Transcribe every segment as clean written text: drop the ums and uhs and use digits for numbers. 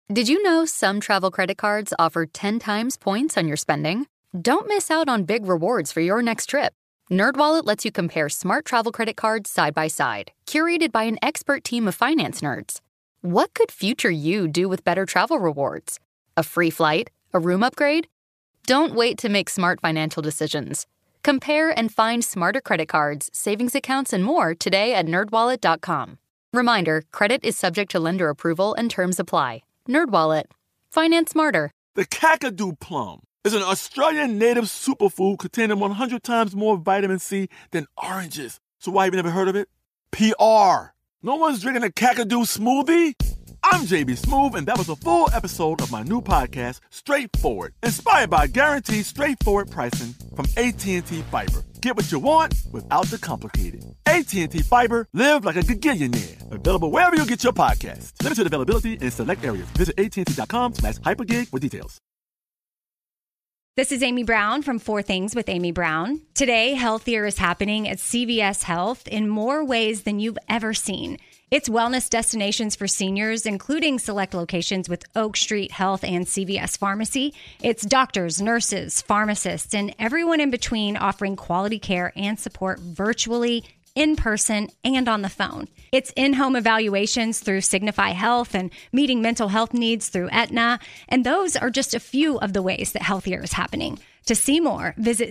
Did you know some travel credit cards offer 10 times points on your spending? Don't miss out on big rewards for your next trip. NerdWallet lets you compare smart travel credit cards side by side, curated by an expert team of finance nerds. What could future you do with better travel rewards? A free flight? A room upgrade? Don't wait to make smart financial decisions. Compare and find smarter credit cards, savings accounts, and more today at nerdwallet.com. Reminder, credit is subject to lender approval and terms apply. NerdWallet. Finance smarter. The Kakadu plum is an Australian native superfood containing 100 times more vitamin C than oranges. So why have you never heard of it? PR. No one's drinking a Kakadu smoothie? I'm JB Smoove, and that was a full episode of my new podcast, Straightforward, inspired by guaranteed straightforward pricing from AT&T Fiber. Get what you want without the complicated. AT&T Fiber, live like a gigillionaire. Available wherever you get your podcasts. Limited availability in select areas. Visit AT&T.com/hypergig for details. This is Amy Brown from 4 Things with Amy Brown. Today, healthier is happening at CVS Health in more ways than you've ever seen. It's wellness destinations for seniors, including select locations with Oak Street Health and CVS Pharmacy. It's doctors, nurses, pharmacists, and everyone in between offering quality care and support virtually, in person, and on the phone. It's in-home evaluations through Signify Health and meeting mental health needs through Aetna. And those are just a few of the ways that healthier is happening. To see more, visit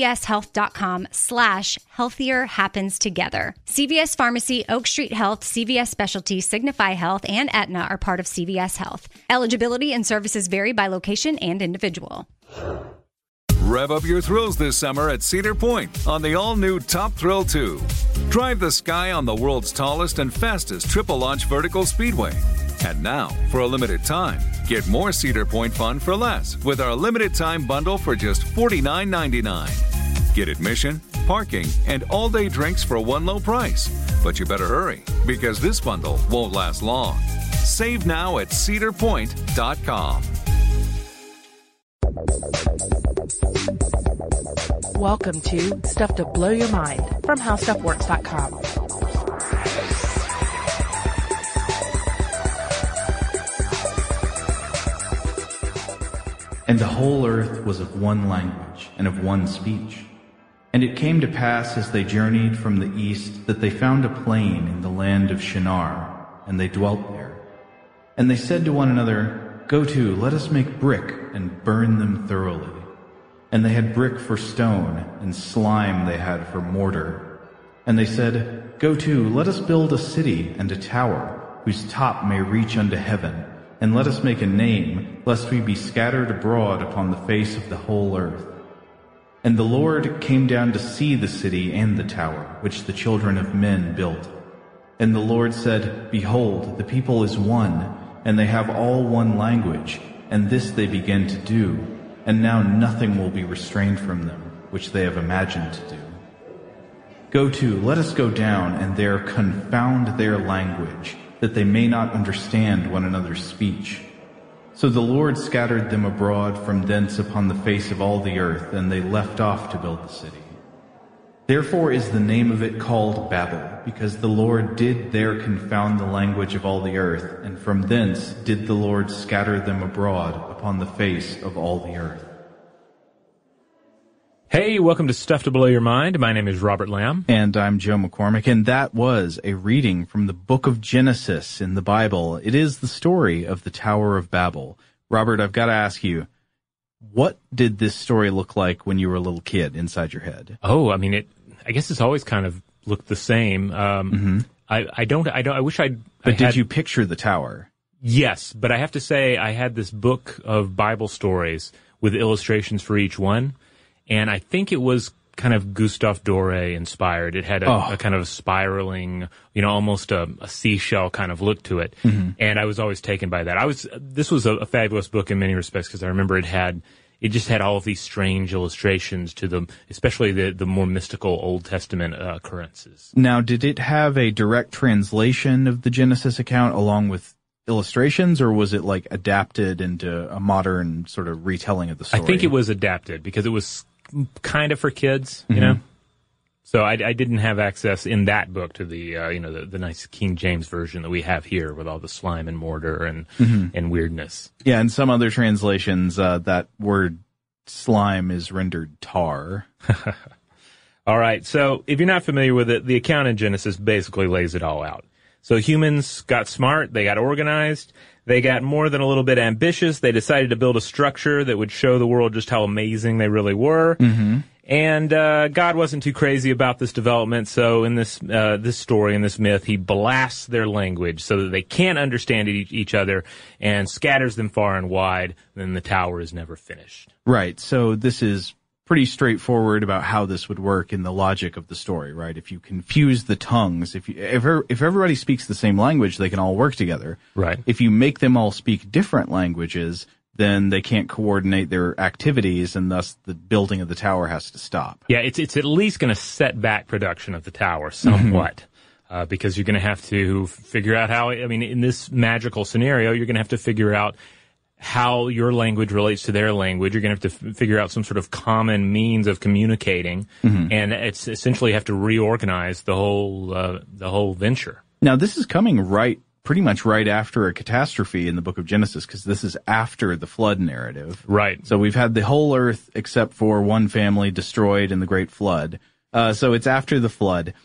cvshealth.com/healthier happens together. CVS Pharmacy, Oak Street Health, CVS Specialty, Signify Health, and Aetna are part of CVS Health. Eligibility and services vary by location and individual. Rev up your thrills this summer at Cedar Point on the all-new Top Thrill 2. Drive the sky on the world's tallest and fastest triple-launch vertical speedway. And now, for a limited time, get more Cedar Point fun for less with our limited-time bundle for just $49.99. Get admission, parking, and all-day drinks for one low price. But you better hurry, because this bundle won't last long. Save now at cedarpoint.com. Welcome to Stuff to Blow Your Mind from HowStuffWorks.com. And the whole earth was of one language and of one speech. And it came to pass as they journeyed from the east that they found a plain in the land of Shinar, and they dwelt there. And they said to one another, "Go to, let us make brick and burn them thoroughly." And they had brick for stone, and slime they had for mortar. And they said, "Go to, let us build a city and a tower, whose top may reach unto heaven. And let us make a name, lest we be scattered abroad upon the face of the whole earth." And the Lord came down to see the city and the tower, which the children of men built. And the Lord said, "Behold, the people is one, and they have all one language, and this they begin to do. And now nothing will be restrained from them, which they have imagined to do. Go to, let us go down, and there confound their language, that they may not understand one another's speech." So the Lord scattered them abroad from thence upon the face of all the earth, and they left off to build the city. Therefore is the name of it called Babel, because the Lord did there confound the language of all the earth, and from thence did the Lord scatter them abroad upon the face of all the earth. Hey, welcome to Stuff to Blow Your Mind. My name is Robert Lamb. And I'm Joe McCormick, and that was a reading from the book of Genesis in the Bible. It is the story of the Tower of Babel. Robert, I've got to ask you, what did this story look like when you were a little kid inside your head? Oh, I mean, I guess it's always kind of looked the same. I wish I'd... But did you picture the tower? Yes, but I have to say I had this book of Bible stories with illustrations for each one, and I think it was kind of Gustave Doré inspired. It had a kind of spiraling, almost a seashell kind of look to it, and I was always taken by that. This was a fabulous book in many respects because I remember it just had all of these strange illustrations to them, especially the more mystical Old Testament occurrences. Now, did it have a direct translation of the Genesis account along with illustrations, or was it like adapted into a modern sort of retelling of the story? I think it was adapted because it was kind of for kids, you know? So I didn't have access in that book to the the nice King James version that we have here with all the slime and mortar and weirdness. Yeah, in some other translations, that word slime is rendered tar. All right, so if you're not familiar with it, the account in Genesis basically lays it all out. So humans got smart, they got organized, they got more than a little bit ambitious, they decided to build a structure that would show the world just how amazing they really were. Mm-hmm. And God wasn't too crazy about this development, so in this story, in this myth, he blasts their language so that they can't understand each other and scatters them far and wide, then the tower is never finished. Right, so this is pretty straightforward about how this would work in the logic of the story, right? If you confuse the tongues, if everybody speaks the same language, they can all work together. Right. If you make them all speak different languages, then they can't coordinate their activities, and thus the building of the tower has to stop. Yeah, it's at least going to set back production of the tower somewhat, because you're going to have to figure out how, in this magical scenario, you're going to have to figure out how your language relates to their language. You're going to have to figure out some sort of common means of communicating, and it's essentially have to reorganize the whole venture. Now, this is coming pretty much right after a catastrophe in the book of Genesis, because this is after the flood narrative. Right. So we've had the whole earth except for one family destroyed in the great flood. So it's after the flood.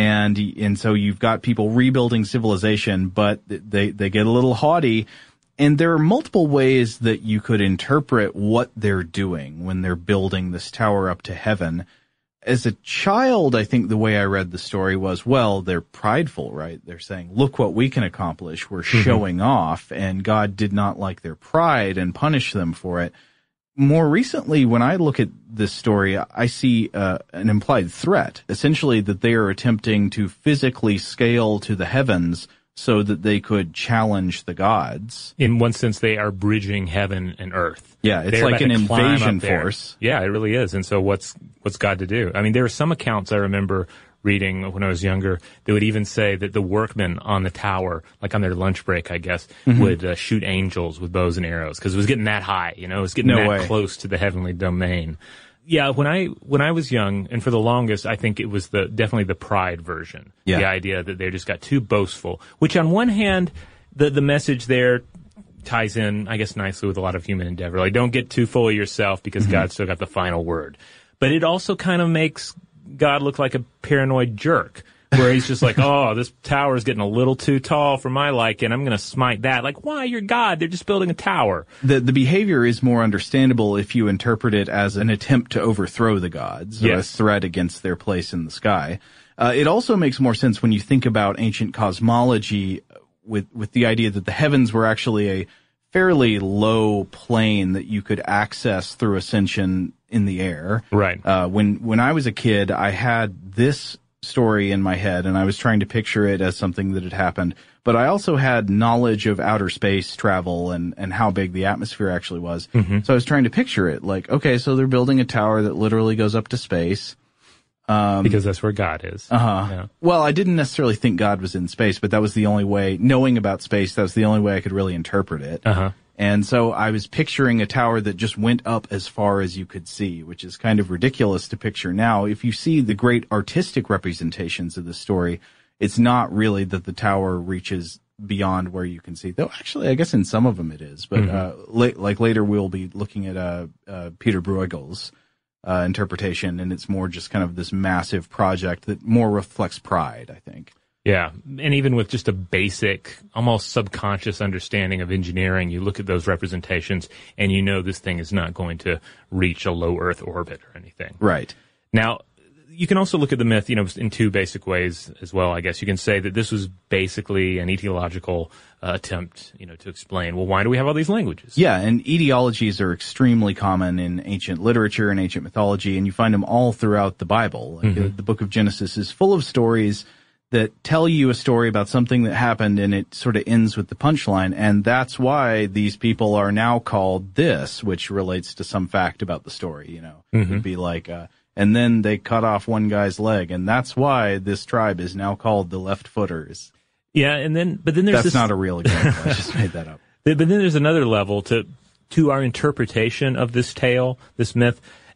And so you've got people rebuilding civilization, but they get a little haughty. And there are multiple ways that you could interpret what they're doing when they're building this tower up to heaven. As a child, I think the way I read the story was, well, they're prideful, right? They're saying, look what we can accomplish. We're showing off, and God did not like their pride and punish them for it. More recently, when I look at this story, I see an implied threat, essentially that they are attempting to physically scale to the heavens so that they could challenge the gods. In one sense, they are bridging heaven and earth. Yeah, it's like an invasion force. Yeah, it really is. And so what's God to do? There are some accounts I remember reading when I was younger that would even say that the workmen on the tower, like on their lunch break, I guess, would shoot angels with bows and arrows because it was getting that high, it was getting close to the heavenly domain. Yeah, when I was young, and for the longest, I think it was definitely the pride version. Yeah. The idea that they just got too boastful, which on one hand, the message there ties in, I guess, nicely with a lot of human endeavor. Like, don't get too full of yourself because God's still got the final word. But it also kind of makes God look like a paranoid jerk, where he's just like, oh, this tower is getting a little too tall for my liking. I'm going to smite that. Like, why? You're God. They're just building a tower. The behavior is more understandable if you interpret it as an attempt to overthrow the gods, or a threat against their place in the sky. It also makes more sense when you think about ancient cosmology with the idea that the heavens were actually a fairly low plane that you could access through ascension in the air. Right. When I was a kid, I had this story in my head, and I was trying to picture it as something that had happened. But I also had knowledge of outer space travel and how big the atmosphere actually was. So I was trying to picture it like, okay, so they're building a tower that literally goes up to space. Because that's where God is. Yeah. Well, I didn't necessarily think God was in space, but that was the only way, knowing about space, that was the only way I could really interpret it. And so I was picturing a tower that just went up as far as you could see, which is kind of ridiculous to picture now. If you see the great artistic representations of the story, it's not really that the tower reaches beyond where you can see. Though actually, I guess in some of them it is. But like later we'll be looking at Peter Bruegel's interpretation, and it's more just kind of this massive project that more reflects pride, I think. Yeah, and even with just a basic, almost subconscious understanding of engineering, you look at those representations and you know this thing is not going to reach a low Earth orbit or anything. Right. Now, you can also look at the myth, in two basic ways as well, I guess. You can say that this was basically an etiological attempt, to explain, well, why do we have all these languages? Yeah, and etiologies are extremely common in ancient literature and ancient mythology, and you find them all throughout the Bible. Like, the book of Genesis is full of stories that tell you a story about something that happened, and it sort of ends with the punchline, and that's why these people are now called this, which relates to some fact about the story, It would be like, and then they cut off one guy's leg, and that's why this tribe is now called the Left Footers. Yeah, but then there's That's not a real example, I just made that up. But then there's another level to our interpretation of this tale, this myth.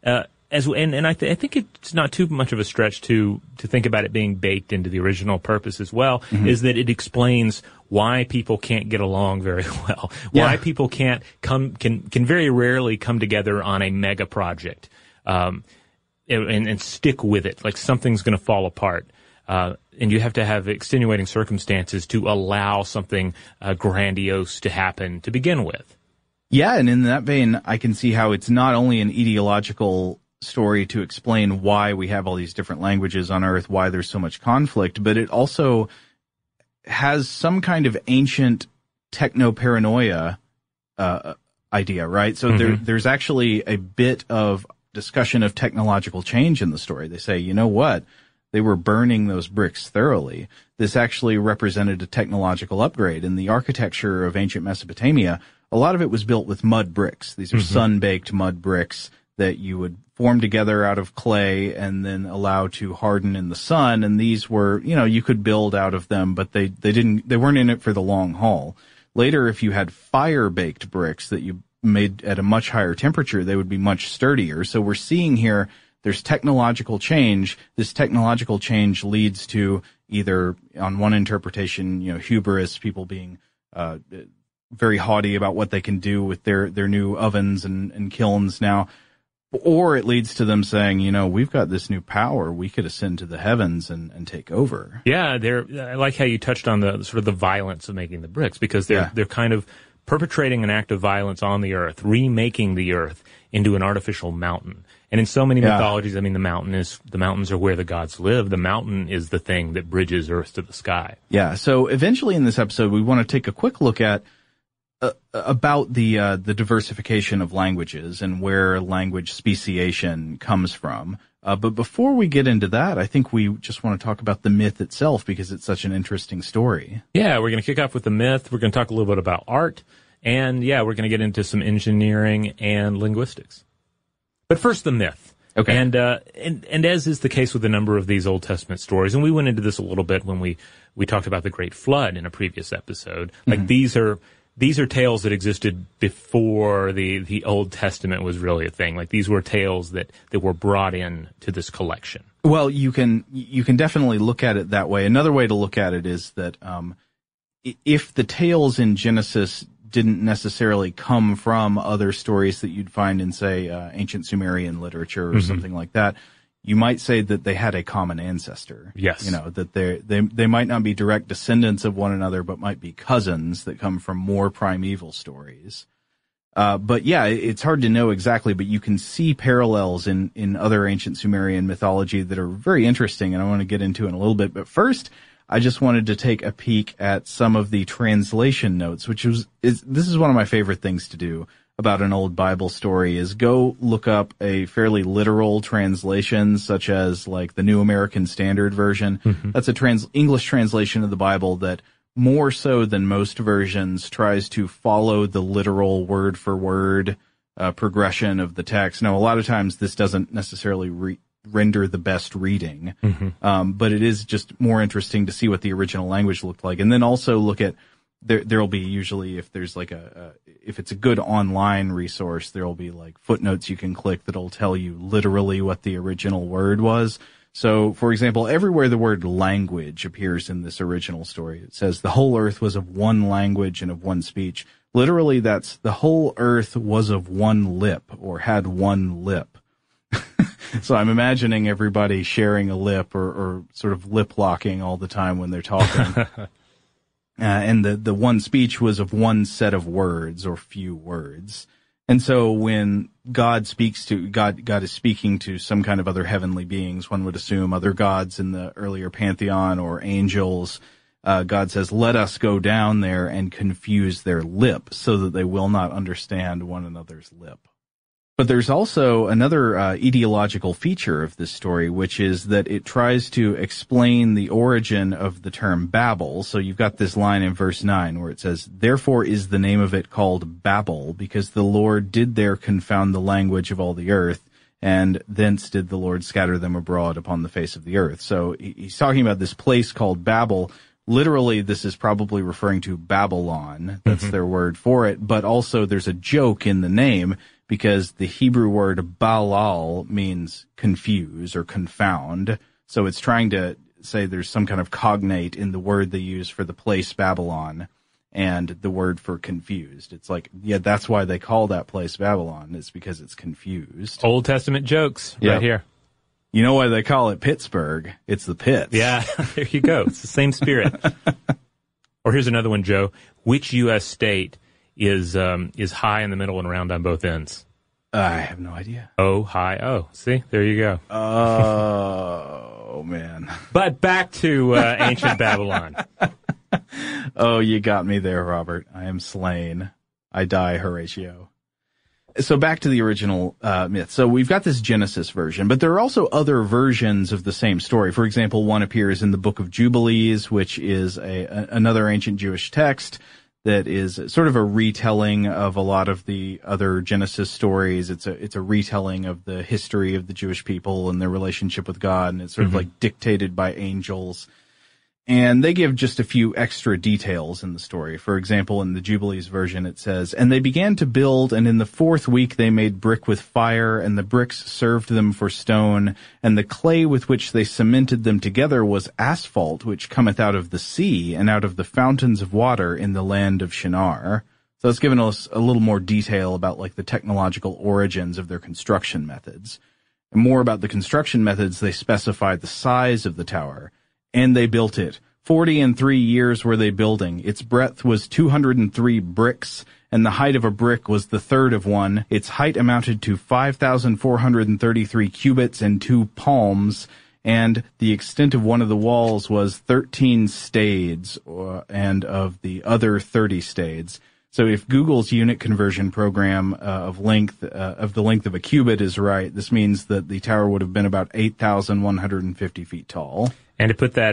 I think it's not too much of a stretch to think about it being baked into the original purpose as well, is that it explains why people can't get along very well, why people can very rarely come together on a mega project, and stick with it, like something's going to fall apart. And you have to have extenuating circumstances to allow something grandiose to happen to begin with. Yeah, and in that vein, I can see how it's not only an ideological story to explain why we have all these different languages on Earth, why there's so much conflict, but it also has some kind of ancient techno-paranoia idea, right? So there's actually a bit of discussion of technological change in the story. They say, you know what? They were burning those bricks thoroughly. This actually represented a technological upgrade. In the architecture of ancient Mesopotamia, a lot of it was built with mud bricks. These are sun-baked mud bricks that you would form together out of clay and then allow to harden in the sun. And these were, you could build out of them, but they weren't in it for the long haul. Later, if you had fire-baked bricks that you made at a much higher temperature, they would be much sturdier. So we're seeing here there's technological change. This technological change leads to either, on one interpretation, hubris, people being very haughty about what they can do with their new ovens and kilns now, or it leads to them saying, we've got this new power, we could ascend to the heavens and take over. Yeah, I like how you touched on the sort of the violence of making the bricks, because they're kind of perpetrating an act of violence on the earth, remaking the earth into an artificial mountain. And in so many mythologies, the mountains are where the gods live. The mountain is the thing that bridges earth to the sky. Yeah. So eventually in this episode, we want to take a quick look at about the diversification of languages and where language speciation comes from. But before we get into that, I think we just want to talk about the myth itself, because it's such an interesting story. Yeah, we're going to kick off with the myth. We're going to talk a little bit about art. And we're going to get into some engineering and linguistics. But first, the myth. Okay. And as is the case with a number of these Old Testament stories, and we went into this a little bit when we talked about the Great Flood in a previous episode. Like these are tales that existed before the Old Testament was really a thing. Like these were tales that were brought in to this collection. Well, you can definitely look at it that way. Another way to look at it is that if the tales in Genesis didn't necessarily come from other stories that you'd find in, say, ancient Sumerian literature or something like that, you might say that they had a common ancestor. Yes. That they might not be direct descendants of one another, but might be cousins that come from more primeval stories. But it's hard to know exactly, but you can see parallels in other ancient Sumerian mythology that are very interesting, and I want to get into in a little bit. But first, I just wanted to take a peek at some of the translation notes, this is one of my favorite things to do about an old Bible story, is go look up a fairly literal translation, such as like the New American Standard Version. That's a English translation of the Bible that more so than most versions tries to follow the literal word for word progression of the text. Now, a lot of times this doesn't necessarily render the best reading, but it is just more interesting to see what the original language looked like. And then also look at, there'll be usually, if there's like if it's a good online resource, there'll be like footnotes you can click that'll tell you literally what the original word was. So, for example, everywhere the word language appears in this original story, it says the whole earth was of one language and of one speech. Literally, that's the whole earth was of one lip, or had one lip. So I'm imagining everybody sharing a lip or sort of lip locking all the time when they're talking. And the one speech was of one set of words or few words. And so when God is speaking to some kind of other heavenly beings, one would assume other gods in the earlier pantheon or angels, God says, let us go down there and confuse their lip so that they will not understand one another's lip. But there's also another ideological feature of this story, which is that it tries to explain the origin of the term Babel. So you've got this line in verse 9 where it says, therefore is the name of it called Babel, because the Lord did there confound the language of all the earth, and thence did the Lord scatter them abroad upon the face of the earth. So he's talking about this place called Babel. Literally, this is probably referring to Babylon. That's their word for it. But also there's a joke in the name, because the Hebrew word balal means confuse or confound. So it's trying to say there's some kind of cognate in the word they use for the place Babylon and the word for confused. It's like, yeah, that's why they call that place Babylon. It's because it's confused. Old Testament jokes right here. You know why they call it Pittsburgh? It's the pits. Yeah, there you go. It's the same spirit. Or here's another one, Joe. Which U.S. state is high in the middle and round on both ends? I have no idea. Ohio. See, there you go. Oh, man. But back to ancient Babylon. Oh, you got me there, Robert. I am slain. I die, Horatio. So back to the original myth. So we've got this Genesis version, but there are also other versions of the same story. For example, one appears in the Book of Jubilees, which is another ancient Jewish text that is sort of a retelling of a lot of the other Genesis stories. It's a retelling of the history of the Jewish people and their relationship with God, and it's sort of like dictated by angels. And they give just a few extra details in the story. For example, in the Jubilees version, it says, "And they began to build, and in the 4th week they made brick with fire, and the bricks served them for stone, and the clay with which they cemented them together was asphalt, which cometh out of the sea, and out of the fountains of water in the land of Shinar." So it's given us a little more detail about like the technological origins of their construction methods. And more about the construction methods, they specify the size of the tower. "And they built it. 43 years were they building. Its breadth was 203 bricks, and the height of a brick was the third of one. Its height amounted to 5,433 cubits and 2 palms, and the extent of one of the walls was 13 stades, and of the other 30 stades." So if Google's unit conversion program of the length of a cubit is right, this means that the tower would have been about 8,150 feet tall. And to put that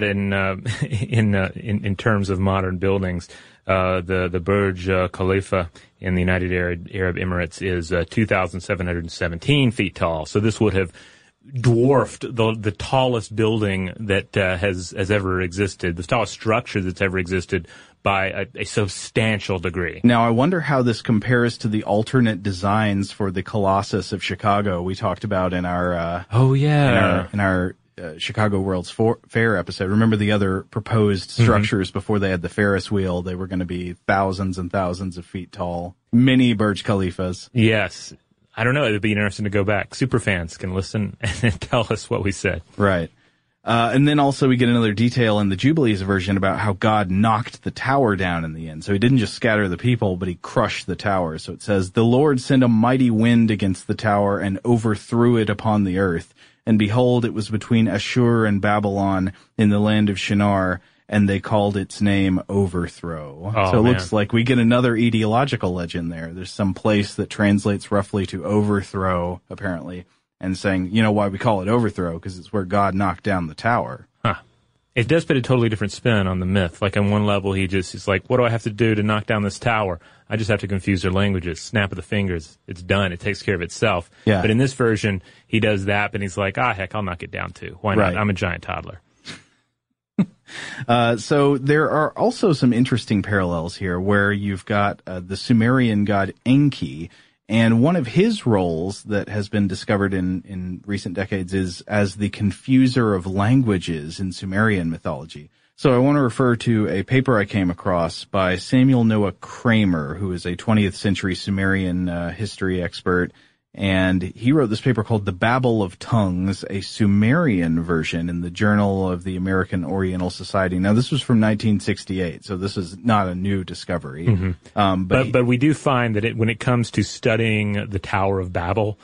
in terms of modern buildings, the Burj Khalifa in the United Arab Emirates is 2,717 feet tall. So this would have dwarfed the tallest building that has ever existed, the tallest structure that's ever existed by a substantial degree. Now, I wonder how this compares to the alternate designs for the Colossus of Chicago we talked about in our in our Chicago World's Fair episode. Remember the other proposed structures before they had the Ferris wheel? They were going to be thousands and thousands of feet tall. Mini Burj Khalifas. Yes. I don't know. It would be interesting to go back. Super fans can listen and tell us what we said. Right. And then also we get another detail in the Jubilees version about how God knocked the tower down in the end. So he didn't just scatter the people, but he crushed the tower. So it says, "The Lord sent a mighty wind against the tower and overthrew it upon the earth. And behold, it was between Ashur and Babylon in the land of Shinar, and they called its name Overthrow." So it looks like we get another etiological legend there. There's some place that translates roughly to overthrow, apparently, and saying, you know why we call it Overthrow? Because it's where God knocked down the tower. Huh. It does put a totally different spin on the myth. Like on one level, he's like, what do I have to do to knock down this tower? I just have to confuse their languages. Snap of the fingers. It's done. It takes care of itself. Yeah. But in this version, he does that, and he's like, heck, I'll knock it down too. Why not? Right. I'm a giant toddler. So there are also some interesting parallels here where you've got the Sumerian god Enki, and one of his roles that has been discovered in recent decades is as the confuser of languages in Sumerian mythology. So I want to refer to a paper I came across by Samuel Noah Kramer, who is a 20th century Sumerian history expert. And he wrote this paper called The Babel of Tongues, a Sumerian version in the Journal of the American Oriental Society. Now, this was from 1968, so this is not a new discovery. But we do find that when it comes to studying the Tower of Babel,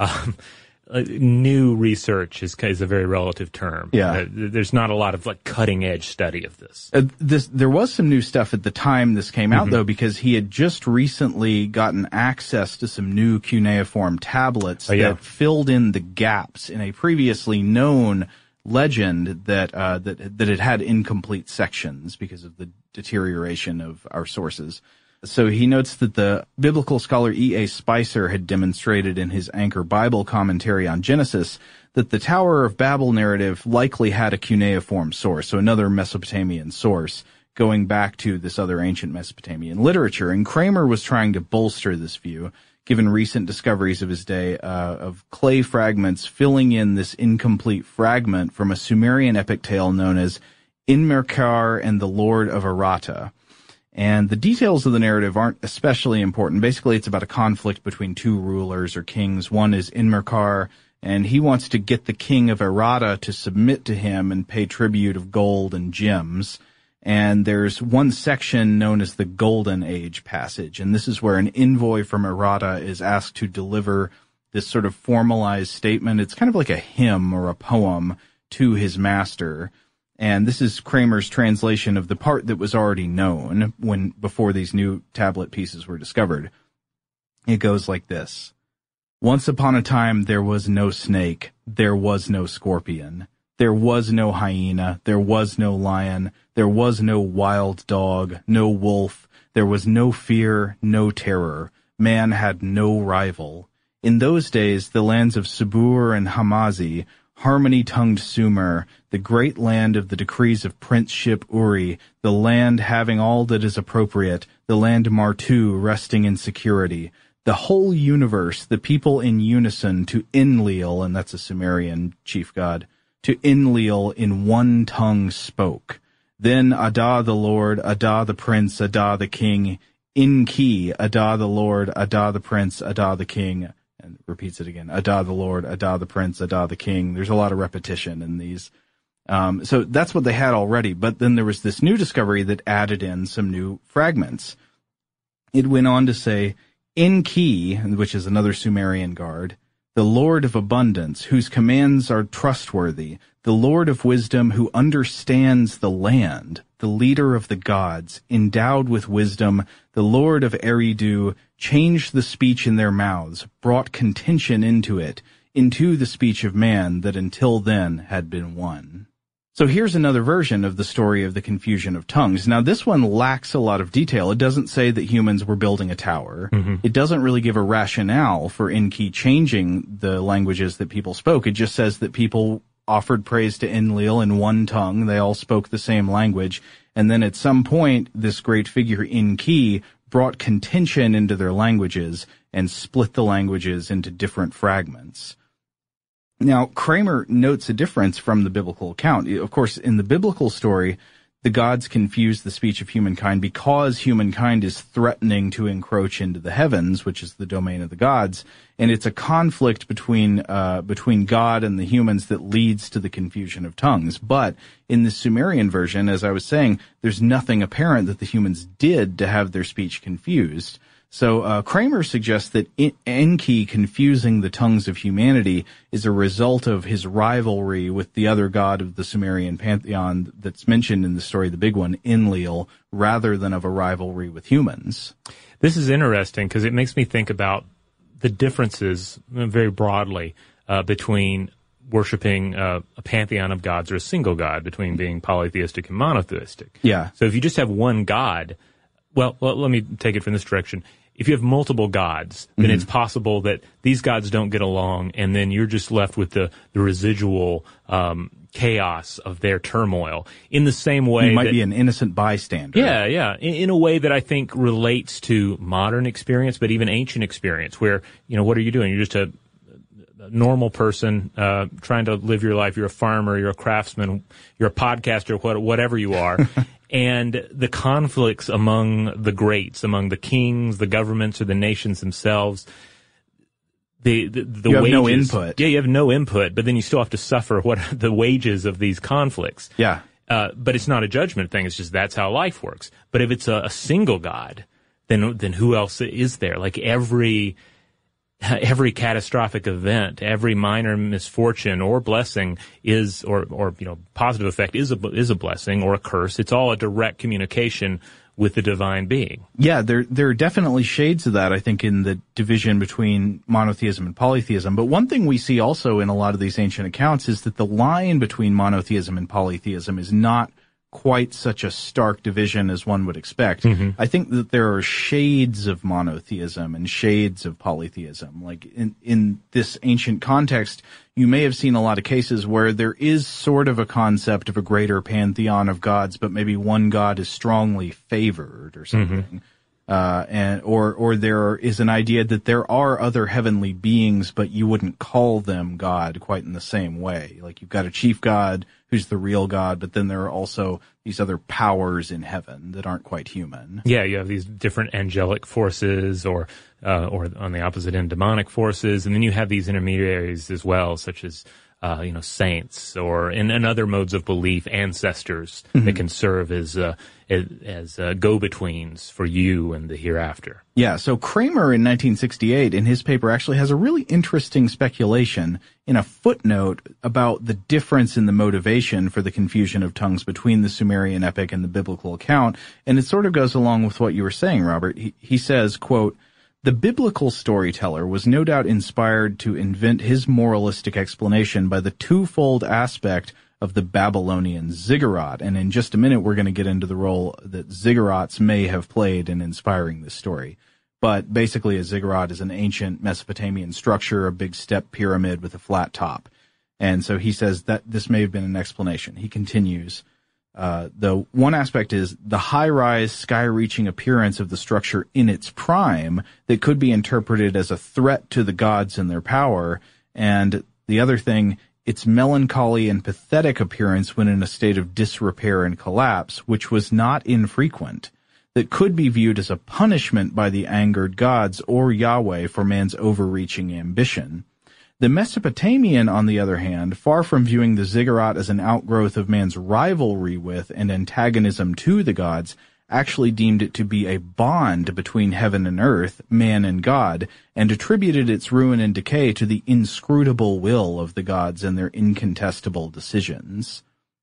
new research is a very relative term. Yeah. There's not a lot of cutting edge study of this. There was some new stuff at the time this came out though, because he had just recently gotten access to some new cuneiform tablets that filled in the gaps in a previously known legend that it had incomplete sections because of the deterioration of our sources. So he notes that the biblical scholar E.A. Spicer had demonstrated in his Anchor Bible commentary on Genesis that the Tower of Babel narrative likely had a cuneiform source, so another Mesopotamian source, going back to this other ancient Mesopotamian literature. And Kramer was trying to bolster this view, given recent discoveries of his day of clay fragments filling in this incomplete fragment from a Sumerian epic tale known as Enmerkar and the Lord of Aratta. And the details of the narrative aren't especially important. Basically, it's about a conflict between two rulers or kings. One is Enmerkar, and he wants to get the king of Aratta to submit to him and pay tribute of gold and gems. And there's one section known as the Golden Age passage, and this is where an envoy from Aratta is asked to deliver this sort of formalized statement. It's kind of like a hymn or a poem to his master. And this is Kramer's translation of the part that was already known before these new tablet pieces were discovered. It goes like this. Once upon a time there was no snake, there was no scorpion, there was no hyena, there was no lion, there was no wild dog, no wolf, there was no fear, no terror. Man had no rival. In those days the lands of Sabur and Hamazi, harmony-tongued Sumer, the great land of the decrees of Princeship Uri, the land having all that is appropriate, the land Martu resting in security, the whole universe, the people in unison to Enlil, and that's a Sumerian chief god, to Enlil in one tongue spoke. Then Ada the Lord, Ada the Prince, Ada the King, Enki, Ada the Lord, Ada the Prince, Ada the King, and repeats it again. Ada the Lord, Ada the Prince, Ada the King. There's a lot of repetition in these. So that's what they had already. But then there was this new discovery that added in some new fragments. It went on to say, Enki, which is another Sumerian god, the Lord of abundance, whose commands are trustworthy, the Lord of wisdom, who understands the land, the leader of the gods, endowed with wisdom, the Lord of Eridu, changed the speech in their mouths, brought contention into it, into the speech of man that until then had been one. So here's another version of the story of the confusion of tongues. Now this one lacks a lot of detail. It doesn't say that humans were building a tower. Mm-hmm. It doesn't really give a rationale for Enki changing the languages that people spoke. It just says that people offered praise to Enlil in one tongue. They all spoke the same language. And then at some point, this great figure Enki brought contention into their languages and split the languages into different fragments. Now, Kramer notes a difference from the biblical account. Of course, in the biblical story, the gods confuse the speech of humankind because humankind is threatening to encroach into the heavens, which is the domain of the gods, and it's a conflict between God and the humans that leads to the confusion of tongues. But in the Sumerian version, as I was saying, there's nothing apparent that the humans did to have their speech confused. So Kramer suggests that Enki confusing the tongues of humanity is a result of his rivalry with the other god of the Sumerian pantheon that's mentioned in the story, the big one, Enlil, rather than of a rivalry with humans. This is interesting because it makes me think about the differences very broadly between worshiping a pantheon of gods or a single god, between being polytheistic and monotheistic. Yeah. So if you just have one god, well, let me take it from this direction. If you have multiple gods, then it's possible that these gods don't get along, and then you're just left with the residual chaos of their turmoil. In the same way, you might be an innocent bystander. Yeah. In a way that I think relates to modern experience, but even ancient experience, where what are you doing? You're just a normal person trying to live your life. You're a farmer. You're a craftsman. You're a podcaster. Whatever you are. And the conflicts among the greats, among the kings, the governments, or the nations themselves, the you have wages, no input. Yeah, you have no input, but then you still have to suffer what are the wages of these conflicts. Yeah. But it's not a judgment thing. It's just that's how life works. But if it's a single God, then who else is there? Like every catastrophic event, every minor misfortune or blessing is, or positive effect is a blessing or a curse. It's all a direct communication with the divine being. Yeah, there are definitely shades of that, I think, in the division between monotheism and polytheism. But one thing we see also in a lot of these ancient accounts is that the line between monotheism and polytheism is not quite such a stark division as one would expect. I think that there are shades of monotheism and shades of polytheism. Like in this ancient context, you may have seen a lot of cases where there is sort of a concept of a greater pantheon of gods, but maybe one god is strongly favored or something. Or there is an idea that there are other heavenly beings, but you wouldn't call them God quite in the same way. Like you've got a chief god who's the real God, but then there are also these other powers in heaven that aren't quite human. Yeah, you have these different angelic forces or on the opposite end, demonic forces, and then you have these intermediaries as well, such as saints or in other modes of belief, ancestors that can serve as go-betweens for you and the hereafter. Yeah, so Kramer in 1968 in his paper actually has a really interesting speculation in a footnote about the difference in the motivation for the confusion of tongues between the Sumerian epic and the biblical account, and it sort of goes along with what you were saying, Robert. He says, quote, "The biblical storyteller was no doubt inspired to invent his moralistic explanation by the twofold aspect of the Babylonian ziggurat." And in just a minute, we're going to get into the role that ziggurats may have played in inspiring this story. But basically, a ziggurat is an ancient Mesopotamian structure, a big step pyramid with a flat top. And so he says that this may have been an explanation. He continues, the one aspect is the high-rise, sky-reaching appearance of the structure in its prime that could be interpreted as a threat to the gods and their power, and the other thing, its melancholy and pathetic appearance when in a state of disrepair and collapse, which was not infrequent, that could be viewed as a punishment by the angered gods or Yahweh for man's overreaching ambition. The Mesopotamian, on the other hand, far from viewing the ziggurat as an outgrowth of man's rivalry with and antagonism to the gods, actually deemed it to be a bond between heaven and earth, man and God, and attributed its ruin and decay to the inscrutable will of the gods and their incontestable decisions.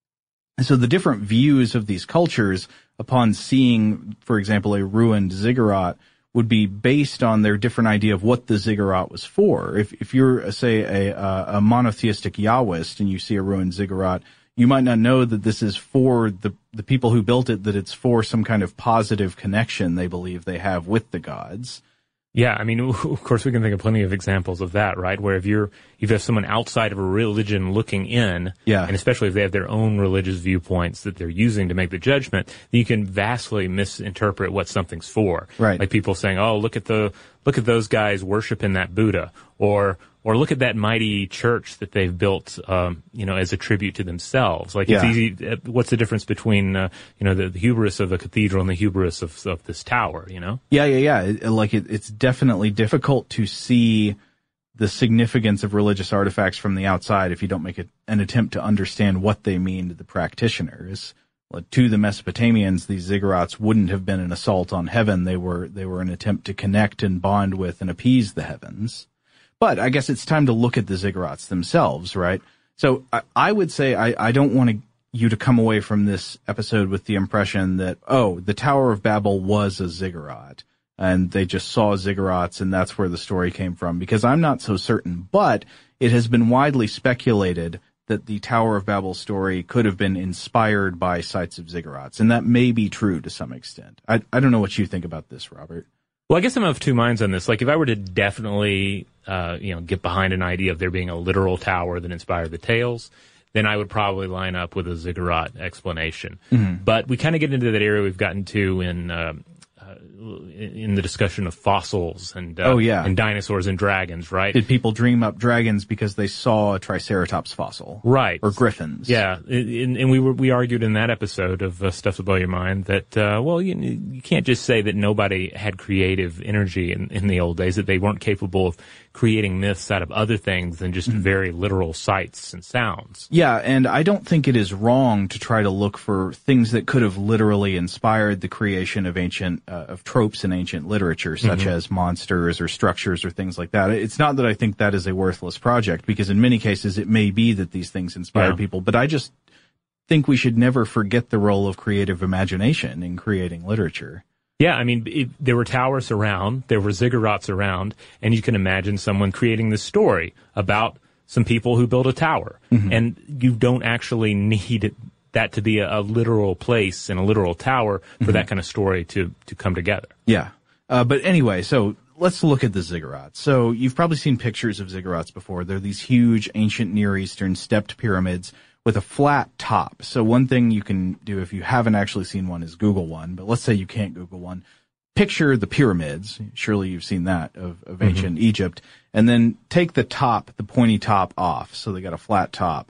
So the different views of these cultures upon seeing, for example, a ruined ziggurat would be based on their different idea of what the ziggurat was for. If you're, say, a monotheistic Yahwist and you see a ruined ziggurat, you might not know that this is for the people who built it, that it's for some kind of positive connection they believe they have with the gods. Yeah, I mean, of course, we can think of plenty of examples of that, right? Where if you have someone outside of a religion looking in, and especially if they have their own religious viewpoints that they're using to make the judgment, you can vastly misinterpret what something's for. Right. Like people saying, "Oh, look at those guys worshiping that Buddha," or look at that mighty church that they've built, as a tribute to themselves. Like it's easy. What's the difference between, the hubris of a cathedral and the hubris of this tower? Yeah. It's definitely difficult to see the significance of religious artifacts from the outside if you don't make an attempt to understand what they mean to the practitioners. To the Mesopotamians, these ziggurats wouldn't have been an assault on heaven. They were an attempt to connect and bond with and appease the heavens. But I guess it's time to look at the ziggurats themselves, right? So I would say I don't want you to come away from this episode with the impression that, the Tower of Babel was a ziggurat, and they just saw ziggurats and that's where the story came from, because I'm not so certain. But it has been widely speculated that the Tower of Babel story could have been inspired by sites of ziggurats, and that may be true to some extent. I don't know what you think about this, Robert. Well, I guess I'm of two minds on this. Like, if I were to definitely, get behind an idea of there being a literal tower that inspired the tales, then I would probably line up with a ziggurat explanation. Mm-hmm. But we kind of get into that area we've gotten to in the discussion of fossils and dinosaurs and dragons, right? Did people dream up dragons because they saw a Triceratops fossil? Right. Or griffins? Yeah. And we argued in that episode of Stuff to Blow Your Mind that, you can't just say that nobody had creative energy in the old days, that they weren't capable of creating myths out of other things than just very literal sights and sounds. Yeah, and I don't think it is wrong to try to look for things that could have literally inspired the creation of of tropes in ancient literature, such as monsters or structures or things like that. It's not that I think that is a worthless project, because in many cases it may be that these things inspired people, but I just think we should never forget the role of creative imagination in creating literature. Yeah, I mean, there were towers around, there were ziggurats around, and you can imagine someone creating this story about some people who built a tower. Mm-hmm. And you don't actually need that to be a literal place and a literal tower for that kind of story to come together. Yeah. But anyway, so let's look at the ziggurats. So you've probably seen pictures of ziggurats before. They're these huge ancient Near Eastern stepped pyramids with a flat top. So one thing you can do if you haven't actually seen one is Google one, but let's say you can't Google one. Picture the pyramids. Surely you've seen that of ancient Egypt. And then take the top, the pointy top off. So they got a flat top.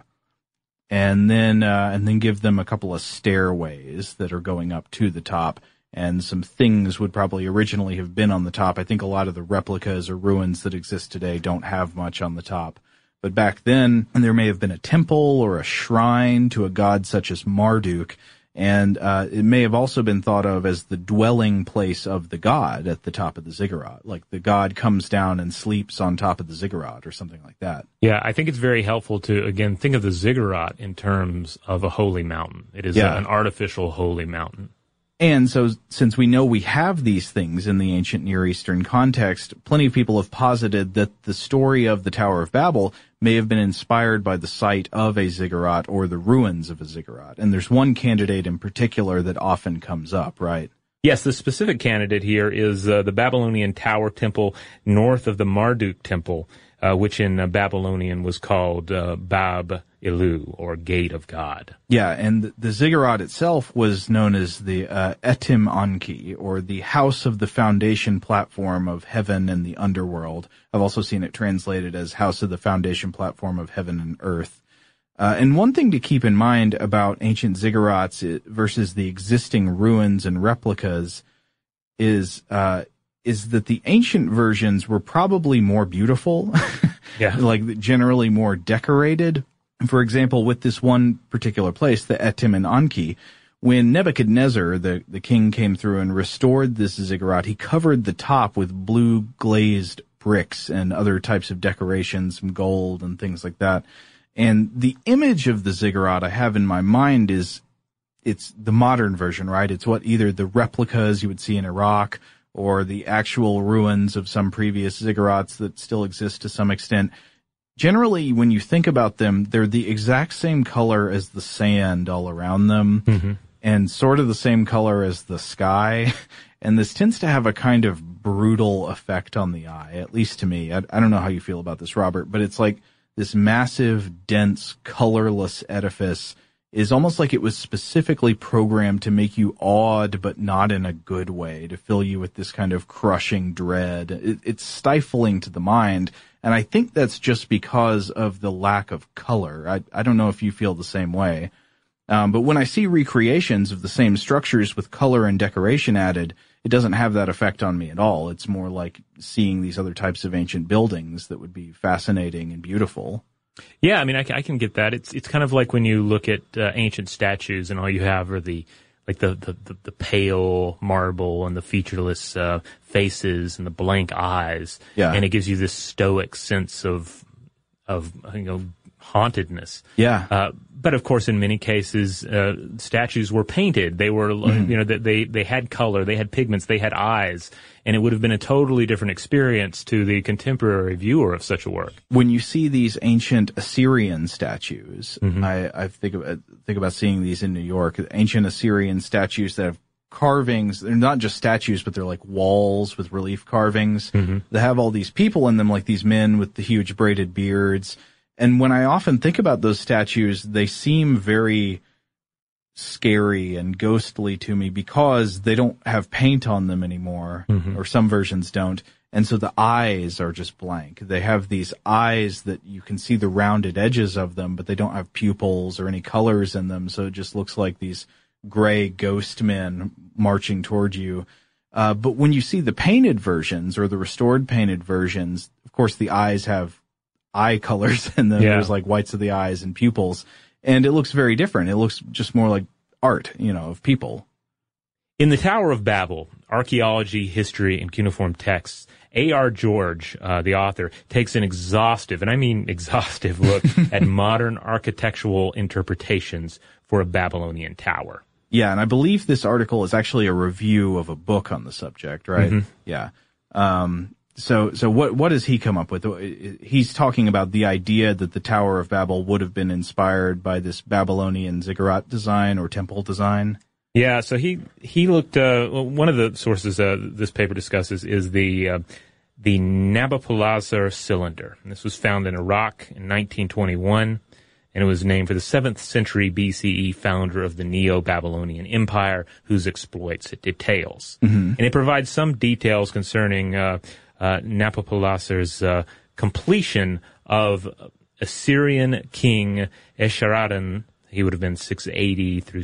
And then give them a couple of stairways that are going up to the top. And some things would probably originally have been on the top. I think a lot of the replicas or ruins that exist today don't have much on the top. But back then, there may have been a temple or a shrine to a god such as Marduk. And it may have also been thought of as the dwelling place of the god at the top of the ziggurat. Like the god comes down and sleeps on top of the ziggurat or something like that. Yeah, I think it's very helpful to, again, think of the ziggurat in terms of a holy mountain. It is an artificial holy mountain. And so, since we know we have these things in the ancient Near Eastern context, plenty of people have posited that the story of the Tower of Babel may have been inspired by the site of a ziggurat or the ruins of a ziggurat. And there's one candidate in particular that often comes up, right? Yes, the specific candidate here is the Babylonian Tower Temple north of the Marduk Temple, which in Babylonian was called Bab Ilu, or Gate of God. Yeah, and the ziggurat itself was known as the Etim Anki, or the House of the Foundation Platform of Heaven and the Underworld. I've also seen it translated as House of the Foundation Platform of Heaven and Earth. And one thing to keep in mind about ancient ziggurats versus the existing ruins and replicas is that the ancient versions were probably more beautiful, like generally more decorated. For example, with this one particular place, the Etim and Anki, when Nebuchadnezzar, the king, came through and restored this ziggurat, he covered the top with blue glazed bricks and other types of decorations, some gold and things like that. And the image of the ziggurat I have in my mind it's the modern version, right? It's what either the replicas you would see in Iraq or the actual ruins of some previous ziggurats that still exist to some extent. Generally, when you think about them, they're the exact same color as the sand all around them and sort of the same color as the sky. And this tends to have a kind of brutal effect on the eye, at least to me. I don't know how you feel about this, Robert, but it's like this massive, dense, colorless edifice is almost like it was specifically programmed to make you awed, but not in a good way, to fill you with this kind of crushing dread. It's stifling to the mind, and I think that's just because of the lack of color. I don't know if you feel the same way. But when I see recreations of the same structures with color and decoration added, it doesn't have that effect on me at all. It's more like seeing these other types of ancient buildings that would be fascinating and beautiful. Yeah, I mean, I can get that. It's kind of like when you look at ancient statues and all you have are the pale marble and the featureless faces and the blank eyes. Yeah. And it gives you this stoic sense of hauntedness. Yeah. But of course, in many cases, statues were painted. They were, they had color, they had pigments, they had eyes, and it would have been a totally different experience to the contemporary viewer of such a work. When you see these ancient Assyrian statues, I think about seeing these in New York. Ancient Assyrian statues that have carvings. They're not just statues, but they're like walls with relief carvings. They have all these people in them, like these men with the huge braided beards. And when I often think about those statues, they seem very scary and ghostly to me because they don't have paint on them anymore, or some versions don't. And so the eyes are just blank. They have these eyes that you can see the rounded edges of them, but they don't have pupils or any colors in them. So it just looks like these gray ghost men marching toward you. But when you see the painted versions or the restored painted versions, of course the eyes have eye colors and then there's like whites of the eyes and pupils, and it looks very different. It looks just more like art, of people. In the Tower of Babel, Archaeology, History, and Cuneiform Texts, A.R. George, the author, takes an exhaustive, and I mean exhaustive, look at modern architectural interpretations for a Babylonian tower. Yeah, and I believe this article is actually a review of a book on the subject, right? Yeah. So what does he come up with? He's talking about the idea that the Tower of Babel would have been inspired by this Babylonian ziggurat design or temple design. Yeah, so he looked. One of the sources this paper discusses is the Nabopolassar cylinder. And this was found in Iraq in 1921, and it was named for the 7th century BCE founder of the Neo-Babylonian Empire, whose exploits it details. Mm-hmm. And it provides some details concerning Nabopolassar's completion of Assyrian king Esarhaddon. He would have been 680 through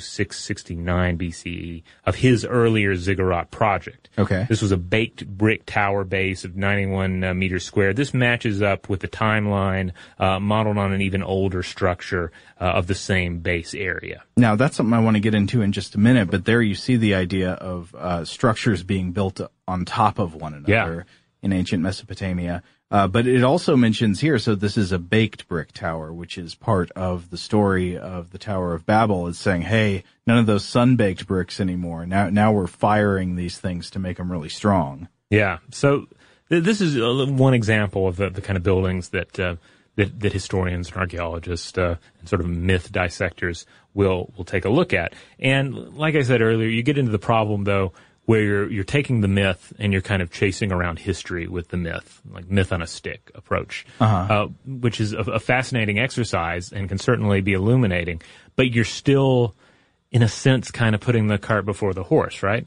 669 BCE of his earlier ziggurat project. Okay. This was a baked brick tower base of 91 meters square. This matches up with the timeline modeled on an even older structure of the same base area. Now, that's something I want to get into in just a minute, but there you see the idea of structures being built on top of one another in ancient Mesopotamia. But it also mentions here, so this is a baked brick tower, which is part of the story of the Tower of Babel. It's saying, hey, none of those sun-baked bricks anymore. Now we're firing these things to make them really strong. Yeah. So this is one example of the kind of buildings that historians and archaeologists and sort of myth dissectors will take a look at. And like I said earlier, you get into the problem, though, where you're taking the myth and you're kind of chasing around history with the myth, like myth on a stick approach, which is a fascinating exercise and can certainly be illuminating, but you're still, in a sense, kind of putting the cart before the horse, right?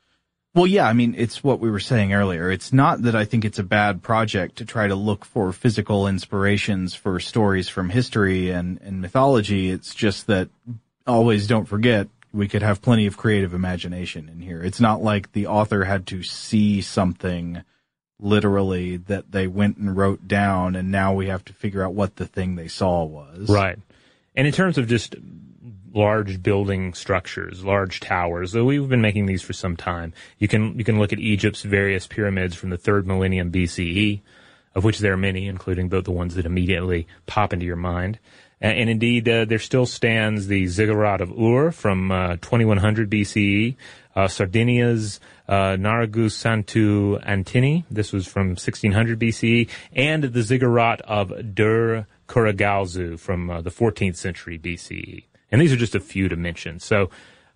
Well, yeah, I mean, it's what we were saying earlier. It's not that I think it's a bad project to try to look for physical inspirations for stories from history and mythology. It's just that always don't forget, we could have plenty of creative imagination in here. It's not like the author had to see something literally that they went and wrote down, and now we have to figure out what the thing they saw was. Right. And in terms of just large building structures, large towers, though we've been making these for some time, you can look at Egypt's various pyramids from the 3rd millennium BCE, of which there are many, including the ones that immediately pop into your mind. And indeed, there still stands the Ziggurat of Ur from 2100 BCE, Sardinia's Naragu Santu Antini, this was from 1600 BCE, and the Ziggurat of Dur Kuragauzu from the 14th century BCE. And these are just a few to mention. So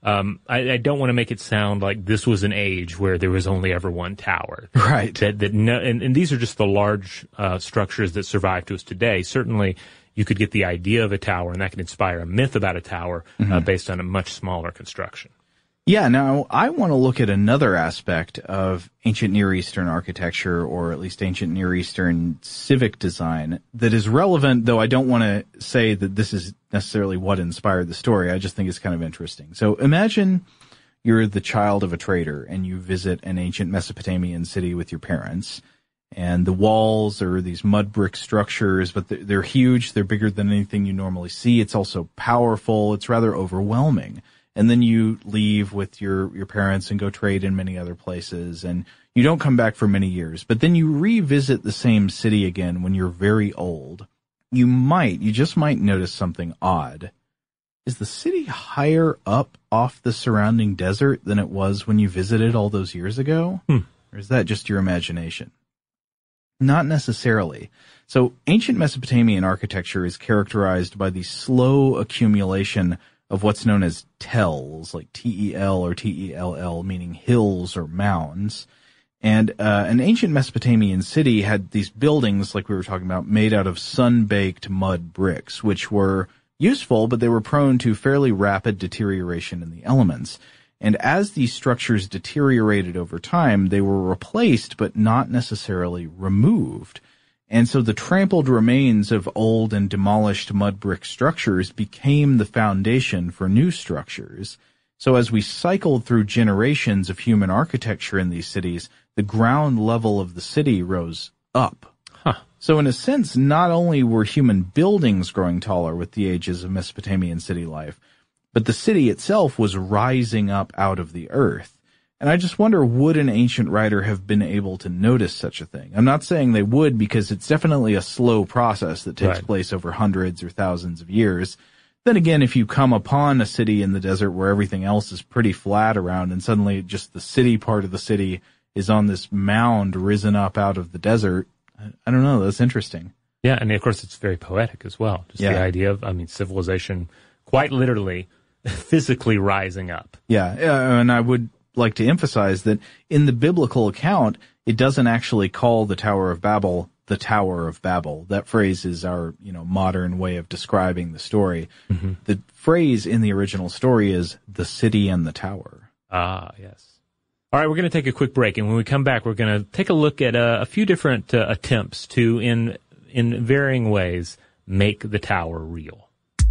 I don't want to make it sound like this was an age where there was only ever one tower. Right. And these are just the large structures that survive to us today. Certainly, you could get the idea of a tower, and that could inspire a myth about a tower based on a much smaller construction. Yeah, now I want to look at another aspect of ancient Near Eastern architecture, or at least ancient Near Eastern civic design, that is relevant, though I don't want to say that this is necessarily what inspired the story. I just think it's kind of interesting. So imagine you're the child of a trader, and you visit an ancient Mesopotamian city with your parents. And the walls are these mud brick structures, but they're huge. They're bigger than anything you normally see. It's also powerful. It's rather overwhelming. And then you leave with your parents and go trade in many other places. And you don't come back for many years. But then you revisit the same city again when you're very old. You just might notice something odd. Is the city higher up off the surrounding desert than it was when you visited all those years ago? Or is that just your imagination? Not necessarily. So ancient Mesopotamian architecture is characterized by the slow accumulation of what's known as tells, like T-E-L or T-E-L-L, meaning hills or mounds. And an ancient Mesopotamian city had these buildings, like we were talking about, made out of sun-baked mud bricks, which were useful, but they were prone to fairly rapid deterioration in the elements. And as these structures deteriorated over time, they were replaced, but not necessarily removed. And so the trampled remains of old and demolished mud brick structures became the foundation for new structures. So as we cycled through generations of human architecture in these cities, the ground level of the city rose up. So in a sense, not only were human buildings growing taller with the ages of Mesopotamian city life, but the city itself was rising up out of the earth. And I just wonder, would an ancient writer have been able to notice such a thing? I'm not saying they would, because it's definitely a slow process that takes place over hundreds or thousands of years. Then again, if you come upon a city in the desert where everything else is pretty flat around, and suddenly just the city part of the city is on this mound risen up out of the desert. I don't know. That's interesting. Yeah, and of course it's very poetic as well. Just the idea of, civilization quite literally physically rising up. Yeah, and I would like to emphasize that in the biblical account, it doesn't actually call the Tower of Babel the Tower of Babel. That phrase is our, modern way of describing the story. Mm-hmm. The phrase in the original story is the city and the tower. Ah, yes. All right, we're going to take a quick break, and when we come back, we're going to take a look at a few different attempts to, in varying ways, make the tower real.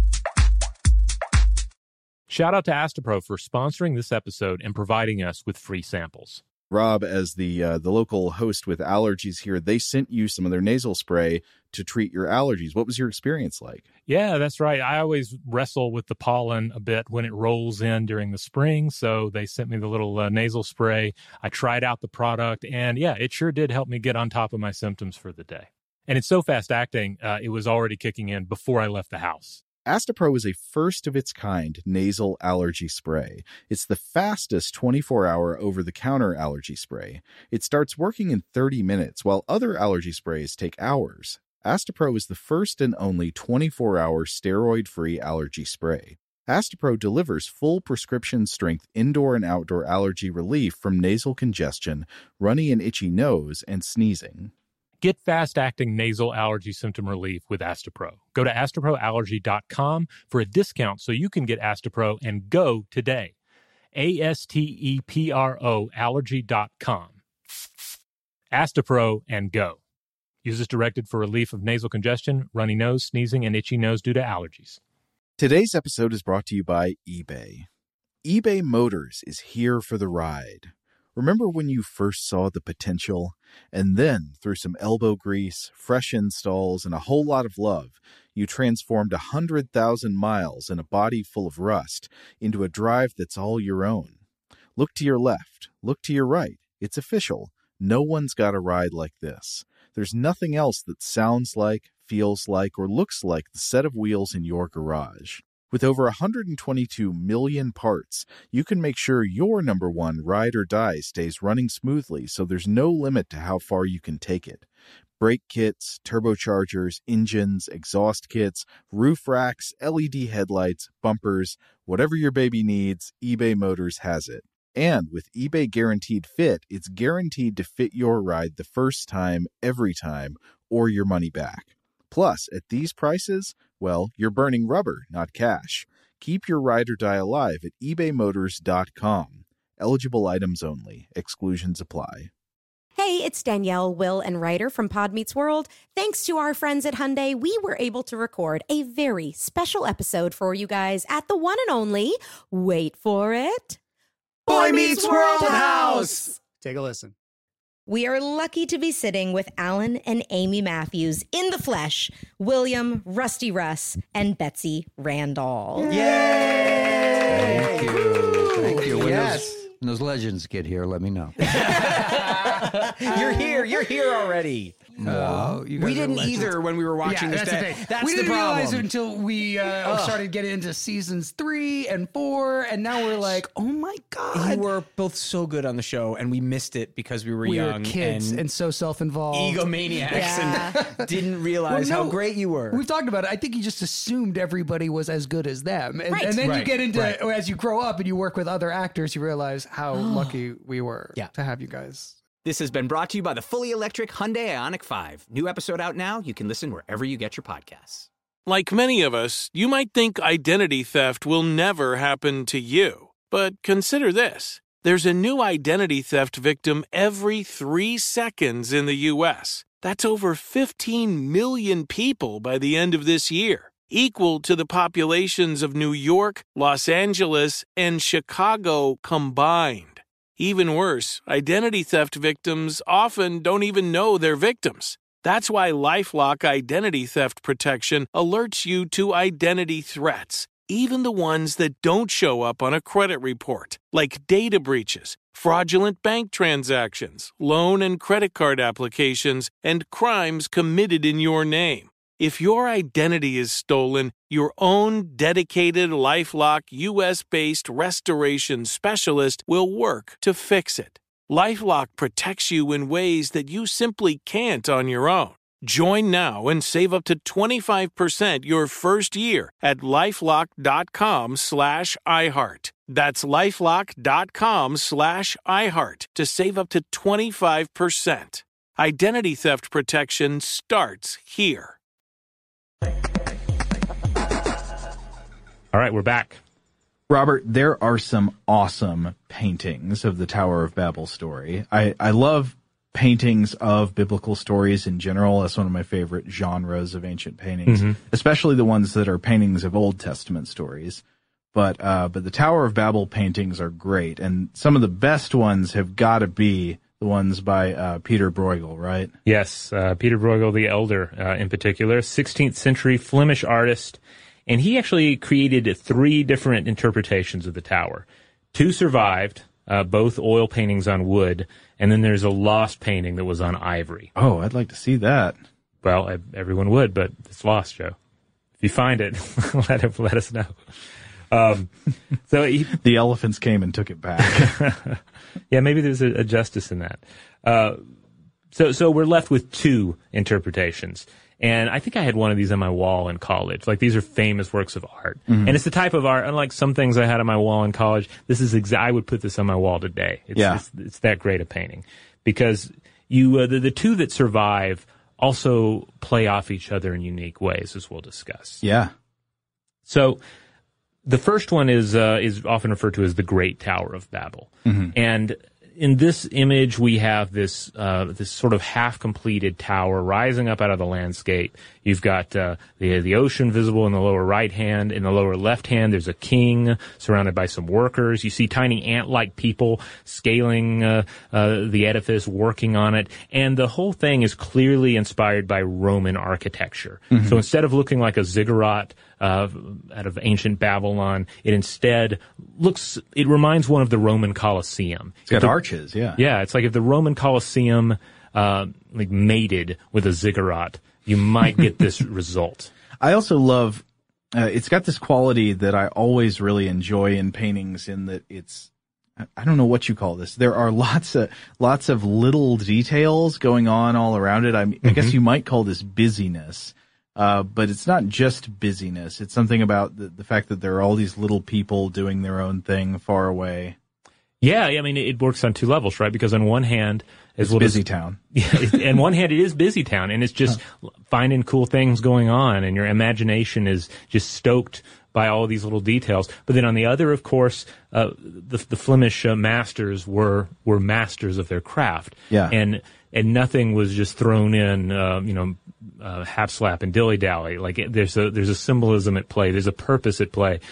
Shout out to Astepro for sponsoring this episode and providing us with free samples. Rob, as the local host with allergies here, they sent you some of their nasal spray to treat your allergies. What was your experience like? Yeah, that's right. I always wrestle with the pollen a bit when it rolls in during the spring, so they sent me the little nasal spray. I tried out the product, and yeah, it sure did help me get on top of my symptoms for the day. And it's so fast-acting, it was already kicking in before I left the house. Astepro is a first-of-its-kind nasal allergy spray. It's the fastest 24-hour over-the-counter allergy spray. It starts working in 30 minutes, while other allergy sprays take hours. Astepro is the first and only 24-hour steroid-free allergy spray. Astepro delivers full prescription-strength indoor and outdoor allergy relief from nasal congestion, runny and itchy nose, and sneezing. Get fast-acting nasal allergy symptom relief with Astepro. Go to asteproallergy.com for a discount so you can get Astepro and go today. ASTEPRO allergy.com. Astepro and go. Use as directed for relief of nasal congestion, runny nose, sneezing, and itchy nose due to allergies. Today's episode is brought to you by eBay. eBay Motors is here for the ride. Remember when you first saw the potential? And then, through some elbow grease, fresh installs, and a whole lot of love, you transformed 100,000 miles and a body full of rust into a drive that's all your own. Look to your left. Look to your right. It's official. No one's got a ride like this. There's nothing else that sounds like, feels like, or looks like the set of wheels in your garage. With over 122 million parts, you can make sure your number one ride or die stays running smoothly so there's no limit to how far you can take it. Brake kits, turbochargers, engines, exhaust kits, roof racks, LED headlights, bumpers, whatever your baby needs, eBay Motors has it. And with eBay Guaranteed Fit, it's guaranteed to fit your ride the first time, every time, or your money back. Plus, at these prices, well, you're burning rubber, not cash. Keep your ride or die alive at ebaymotors.com. Eligible items only. Exclusions apply. Hey, it's Danielle, Will, and Ryder from Pod Meets World. Thanks to our friends at Hyundai, we were able to record a very special episode for you guys at the one and only, wait for it, Boy Meets World House! Take a listen. We are lucky to be sitting with Alan and Amy Matthews in the flesh, William, Rusty Russ, and Betsy Randall. Yay! Thank you. Thank you. Yes. When those legends get here, let me know. You're here already. No, you guys We are didn't legends. either when we were watching this. That's we the didn't problem. realize it until we started getting into seasons 3 and 4, and now we're like, oh my god! You were both so good on the show, and we missed it because we were young kids and so self-involved, egomaniacs, and didn't realize how great you were. We've talked about it. I think you just assumed everybody was as good as them, and, Right. and then you get into Right. as you grow up and you work with other actors, you realize how lucky we were to have you guys. This has been brought to you by the fully electric Hyundai Ioniq 5. New episode out now. You can listen wherever you get your podcasts. Like many of us, you might think identity theft will never happen to you. But consider this. There's a new identity theft victim every 3 seconds in the U.S. That's over 15 million people by the end of this year, equal to the populations of New York, Los Angeles, and Chicago combined. Even worse, identity theft victims often don't even know they're victims. That's why LifeLock Identity Theft Protection alerts you to identity threats, even the ones that don't show up on a credit report, like data breaches, fraudulent bank transactions, loan and credit card applications, and crimes committed in your name. If your identity is stolen, your own dedicated LifeLock U.S.-based restoration specialist will work to fix it. LifeLock protects you in ways that you simply can't on your own. Join now and save up to 25% your first year at LifeLock.com/iHeart. That's LifeLock.com/iHeart to save up to 25%. Identity theft protection starts here. All right, we're back. Robert, there are some awesome paintings of the Tower of Babel story. I love paintings of biblical stories in general. That's one of my favorite genres of ancient paintings, especially the ones that are paintings of Old Testament stories. But the Tower of Babel paintings are great, and some of the best ones have got to be the ones by Peter Bruegel, right? Yes, Peter Bruegel the Elder in particular, 16th century Flemish artist, and he actually created 3 different interpretations of the tower. 2 survived, both oil paintings on wood, and then there's a lost painting that was on ivory. Oh, I'd like to see that. Well, everyone would, but it's lost, Joe. If you find it, let us know. The elephants came and took it back. Yeah, maybe there's a justice in that. So we're left with 2 interpretations. And I think I had one of these on my wall in college. Like, these are famous works of art. And it's the type of art, unlike some things I had on my wall in college, this is I would put this on my wall today. It's that great a painting. Because the 2 that survive also play off each other in unique ways, as we'll discuss. Yeah. So the first one is often referred to as the Great Tower of Babel. And in this image, we have this sort of half-completed tower rising up out of the landscape. You've got the ocean visible in the lower right hand. In the lower left hand, there's a king surrounded by some workers. You see tiny ant-like people scaling the edifice, working on it. And the whole thing is clearly inspired by Roman architecture. So instead of looking like a ziggurat out of ancient Babylon, it instead it reminds one of the Roman Colosseum. It's got arches, yeah. Yeah, it's like if the Roman Colosseum mated with a ziggurat, you might get this result. I also love, it's got this quality that I always really enjoy in paintings, in that it's, I don't know what you call this. There are lots of little details going on all around it. I guess you might call this busyness. But it's not just busyness. It's something about the fact that there are all these little people doing their own thing far away. Yeah, I mean, it works on 2 levels, right? Because on one hand, it's busy town. Yeah, on one hand, it is busy town, and it's just finding cool things going on, and your imagination is just stoked by all these little details. But then on the other, of course, the Flemish masters were masters of their craft. Yeah. And nothing was just thrown in, half slap and dilly dally. Like, there's a symbolism at play. There's a purpose at play.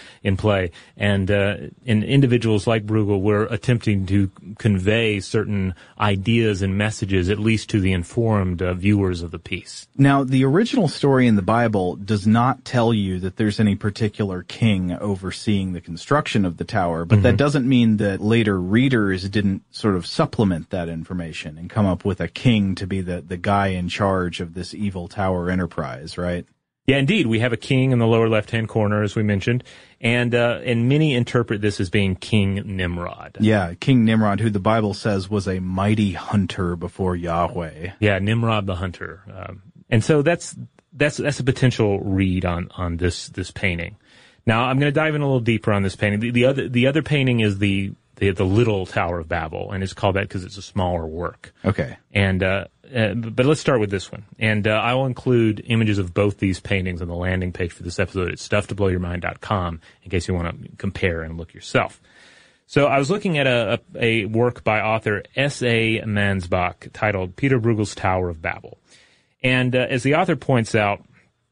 And individuals like Bruegel were attempting to convey certain ideas and messages, at least to the informed viewers of the piece. Now, the original story in the Bible does not tell you that there's any particular king overseeing the construction of the tower, but that doesn't mean that later readers didn't sort of supplement that information and come up with a king to be the guy in charge of this evil tower enterprise, right? Yeah, indeed. We have a king in the lower left-hand corner, as we mentioned, and many interpret this as being King Nimrod. Yeah, King Nimrod, who the Bible says was a mighty hunter before Yahweh. Yeah, Nimrod the hunter. And so that's a potential read on this painting. Now, I'm going to dive in a little deeper on this painting. The other painting is the Little Tower of Babel, and it's called that because it's a smaller work. Okay. And but let's start with this one. And I will include images of both these paintings on the landing page for this episode at stufftoblowyourmind.com in case you want to compare and look yourself. So I was looking at a work by author S.A. Mansbach titled Peter Bruegel's Tower of Babel. And as the author points out,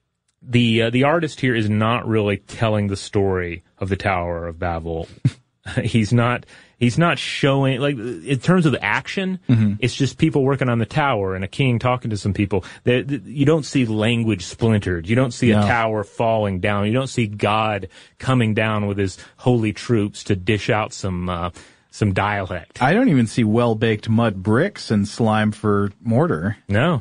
the artist here is not really telling the story of the Tower of Babel. He's not showing, like, in terms of action, it's just people working on the tower and a king talking to some people. You don't see language splintered. You don't see a tower falling down. You don't see God coming down with his holy troops to dish out some dialect. I don't even see well-baked mud bricks and slime for mortar. No.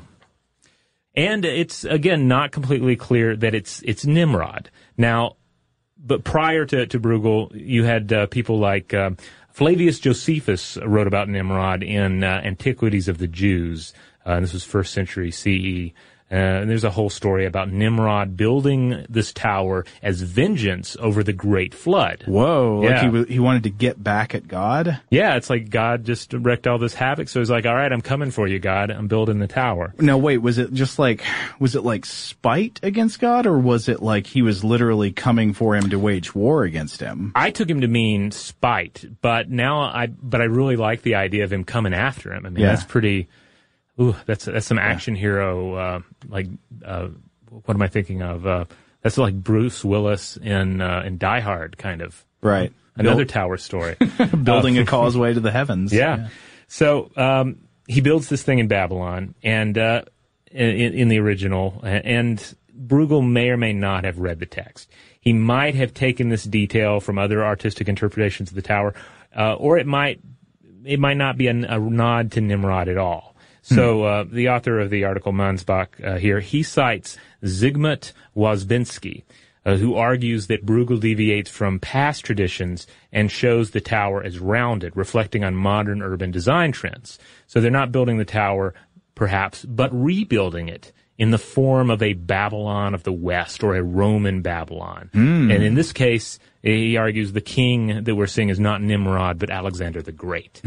And it's, again, not completely clear that it's Nimrod. Now, but prior to Bruegel, you had people like Flavius Josephus wrote about Nimrod in Antiquities of the Jews. And this was 1st century CE. And there's a whole story about Nimrod building this tower as vengeance over the Great Flood. Whoa, Yeah. like he wanted to get back at God? Yeah, it's like God just wreaked all this havoc, so he's like, all right, I'm coming for you, God. I'm building the tower. No, wait, was it like spite against God, or was it like he was literally coming for him to wage war against him? I took him to mean spite, but now I really like the idea of him coming after him. I mean, that's pretty... Ooh, that's some action hero, what am I thinking of? That's like Bruce Willis in Die Hard, kind of. Right. Another tower story. Building a causeway to the heavens. Yeah. So, he builds this thing in Babylon, and, in the original, and Bruegel may or may not have read the text. He might have taken this detail from other artistic interpretations of the tower, or it might not be a nod to Nimrod at all. So the author of the article, Mansbach, here, he cites Zygmunt Woźbinski, who argues that Bruegel deviates from past traditions and shows the tower as rounded, reflecting on modern urban design trends. So they're not building the tower, perhaps, but rebuilding it in the form of a Babylon of the West or a Roman Babylon. And in this case, he argues the king that we're seeing is not Nimrod, but Alexander the Great.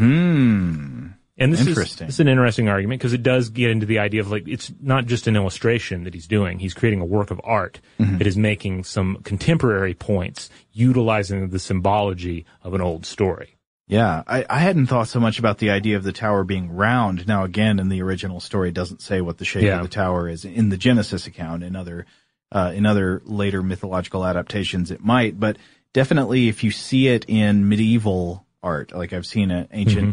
And this is an interesting argument because it does get into the idea of, like, it's not just an illustration that he's doing. He's creating a work of art that is making some contemporary points, utilizing the symbology of an old story. Yeah, I hadn't thought so much about the idea of the tower being round. Now, again, in the original story, it doesn't say what the shape of the tower is. In the Genesis account, in other later mythological adaptations, it might. But definitely, if you see it in medieval art, like I've seen an ancient...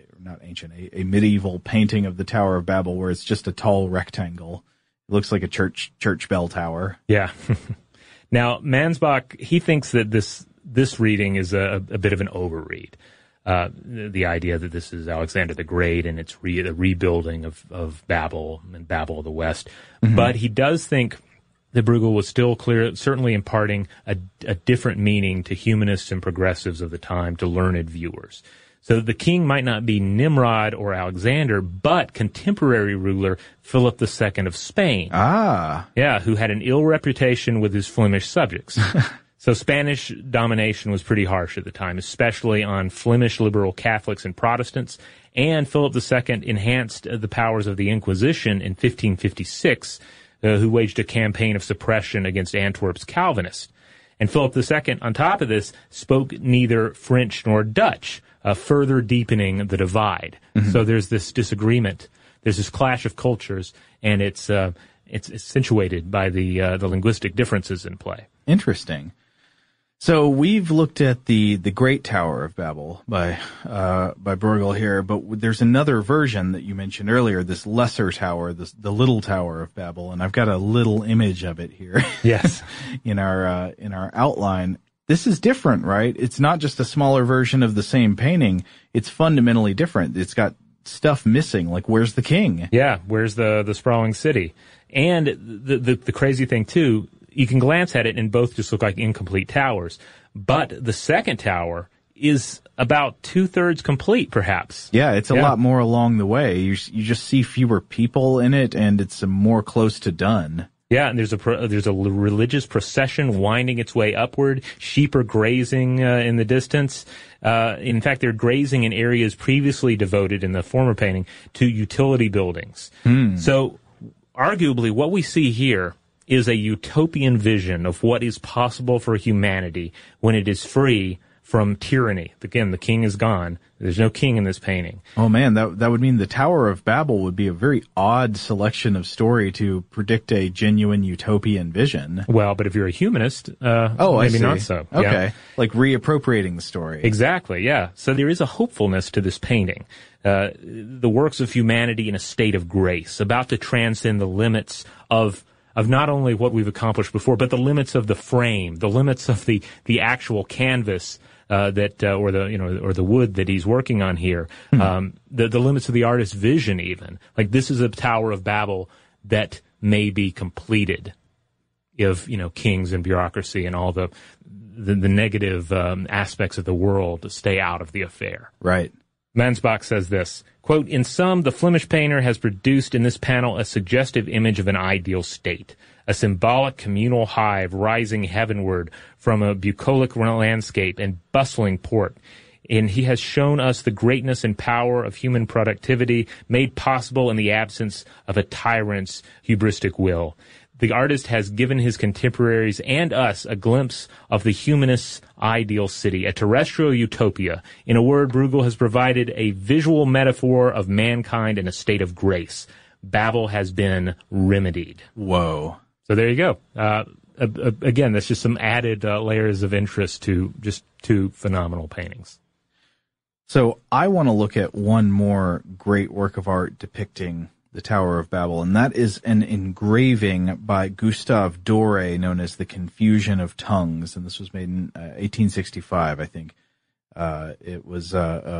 a medieval painting of the Tower of Babel where it's just a tall rectangle. It looks like a church bell tower. Yeah. Now, Mansbach, he thinks that this reading is a bit of an overread. The idea that this is Alexander the Great and it's the rebuilding of Babel and Babel of the West. But he does think that Bruegel was still certainly imparting a different meaning to humanists and progressives of the time, to learned viewers. So the king might not be Nimrod or Alexander, but contemporary ruler Philip II of Spain. Yeah, who had an ill reputation with his Flemish subjects. So Spanish domination was pretty harsh at the time, especially on Flemish liberal Catholics and Protestants. And Philip II enhanced the powers of the Inquisition in 1556, who waged a campaign of suppression against Antwerp's Calvinists. And Philip II, on top of this, spoke neither French nor Dutch, further deepening the divide. So there's this disagreement, there's this clash of cultures, and it's accentuated by the linguistic differences in play. Interesting. So we've looked at the Great Tower of Babel by Bruegel here, but there's another version that you mentioned earlier, this lesser tower, the Little Tower of Babel, and I've got a little image of it here. Yes. in our outline. This is different, right? It's not just a smaller version of the same painting. It's fundamentally different. It's got stuff missing, like where's the king? Yeah, where's the sprawling city? And the crazy thing, too, you can glance at it and both just look like incomplete towers. But the second tower is about 2/3 complete, perhaps. Yeah, it's a lot more along the way. You just see fewer people in it, and it's more close to done. Yeah, and there's a religious procession winding its way upward. Sheep are grazing in the distance. In fact, they're grazing in areas previously devoted in the former painting to utility buildings. So, arguably, what we see here is a utopian vision of what is possible for humanity when it is free from tyranny. Again, the king is gone. There's no king in this painting. Oh man, that would mean the Tower of Babel would be a very odd selection of story to predict a genuine utopian vision. Well, but if you're a humanist, maybe not so. Okay. Yeah. Like reappropriating the story. Exactly, yeah. So there is a hopefulness to this painting. The works of humanity in a state of grace, about to transcend the limits of not only what we've accomplished before, but the limits of the frame, the limits of the actual canvas, or the wood that he's working on here, the limits of the artist's vision even. Like, this is a Tower of Babel that may be completed of, kings and bureaucracy and all the negative aspects of the world to stay out of the affair. Right. Mansbach says this, quote, "In sum, the Flemish painter has produced in this panel a suggestive image of an ideal state, a symbolic communal hive rising heavenward from a bucolic landscape and bustling port. And he has shown us the greatness and power of human productivity made possible in the absence of a tyrant's hubristic will. The artist has given his contemporaries and us a glimpse of the humanist's ideal city, a terrestrial utopia. In a word, Bruegel has provided a visual metaphor of mankind in a state of grace. Babel has been remedied." Whoa. So there you go. Again, that's just some added layers of interest to just two phenomenal paintings. So I want to look at one more great work of art depicting the Tower of Babel, and that is an engraving by Gustave Doré known as The Confusion of Tongues, and this was made in 1865, I think. It was,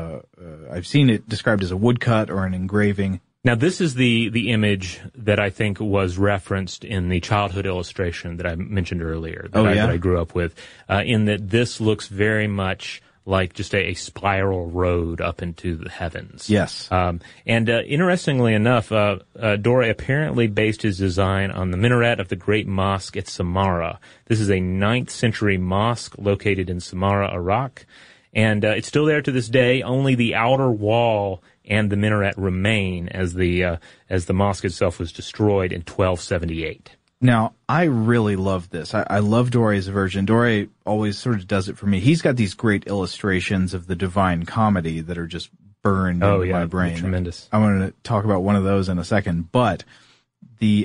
I've seen it described as a woodcut or an engraving. Now, this is the image that I think was referenced in the childhood illustration that I mentioned earlier, that I grew up with, in that this looks very much like just a spiral road up into the heavens. Yes. And interestingly enough, Doré apparently based his design on the minaret of the great mosque at Samarra. This is a 9th century mosque located in Samarra, Iraq. And it's still there to this day. Only the outer wall and the minaret remain as the mosque itself was destroyed in 1278. Now, I really love this. I love Doré's version. Doré always sort of does it for me. He's got these great illustrations of the Divine Comedy that are just burned into my brain. Tremendous. I want to talk about one of those in a second. But the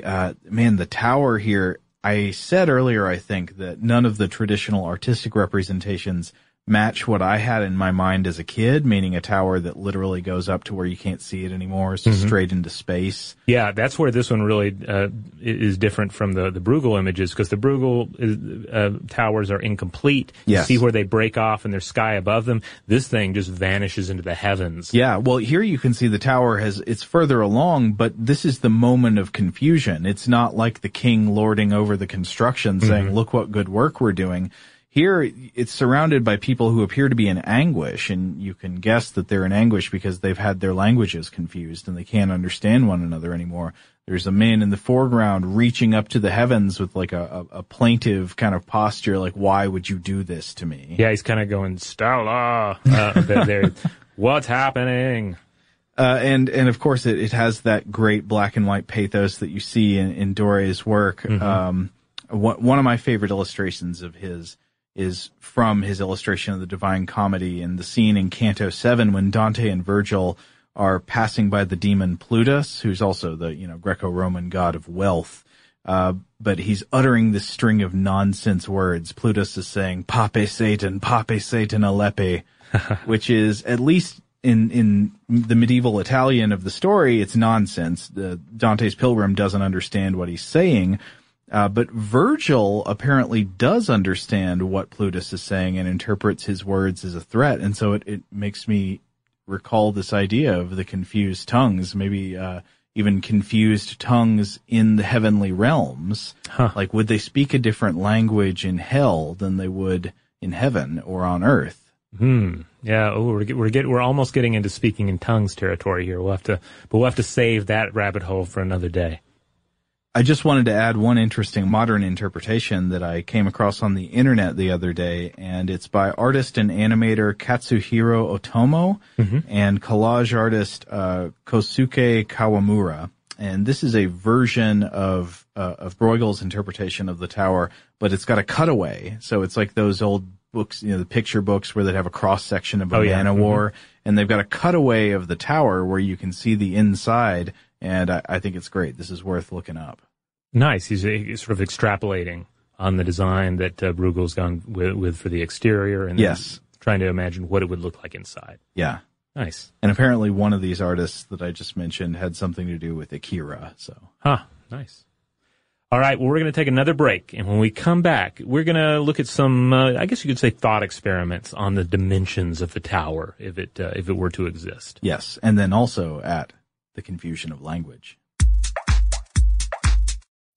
tower here, I said earlier, I think, that none of the traditional artistic representations match what I had in my mind as a kid, meaning a tower that literally goes up to where you can't see it anymore, so straight into space. Yeah, that's where this one really is different from the Bruegel images, because the Bruegel towers are incomplete. You see where they break off and there's sky above them. This thing just vanishes into the heavens. Yeah, well, here you can see the tower it's further along, but this is the moment of confusion. It's not like the king lording over the construction saying, look what good work we're doing. Here, it's surrounded by people who appear to be in anguish, and you can guess that they're in anguish because they've had their languages confused and they can't understand one another anymore. There's a man in the foreground reaching up to the heavens with like a plaintive kind of posture, like, why would you do this to me? Yeah, he's kind of going, Stella, there, what's happening? And of course it has that great black and white pathos that you see in Doré's work. One of my favorite illustrations of his is from his illustration of the Divine Comedy and the scene in Canto 7 when Dante and Virgil are passing by the demon Plutus, who's also the, Greco-Roman god of wealth. But he's uttering this string of nonsense words. Plutus is saying, Pape Satan Alepe, which is, at least in the medieval Italian of the story, it's nonsense. Dante's pilgrim doesn't understand what he's saying. But Virgil apparently does understand what Plutus is saying and interprets his words as a threat. And so it makes me recall this idea of the confused tongues, maybe even confused tongues in the heavenly realms. Like, would they speak a different language in hell than they would in heaven or on earth? Yeah. We're almost getting into speaking in tongues territory here. We'll have to save that rabbit hole for another day. I just wanted to add one interesting modern interpretation that I came across on the internet the other day, and it's by artist and animator Katsuhiro Otomo and collage artist Kosuke Kawamura. And this is a version of Bruegel's interpretation of the tower, but it's got a cutaway. So it's like those old books, the picture books where they'd have a cross section of a man of war, and they've got a cutaway of the tower where you can see the inside. And I think it's great. This is worth looking up. Nice. He's sort of extrapolating on the design that Bruegel's gone with for the exterior and trying to imagine what it would look like inside. Yeah. Nice. And apparently one of these artists that I just mentioned had something to do with Akira. So. Nice. All right. Well, we're going to take another break. And when we come back, we're going to look at some, I guess you could say, thought experiments on the dimensions of the tower if it were to exist. Yes. And then also at the confusion of language.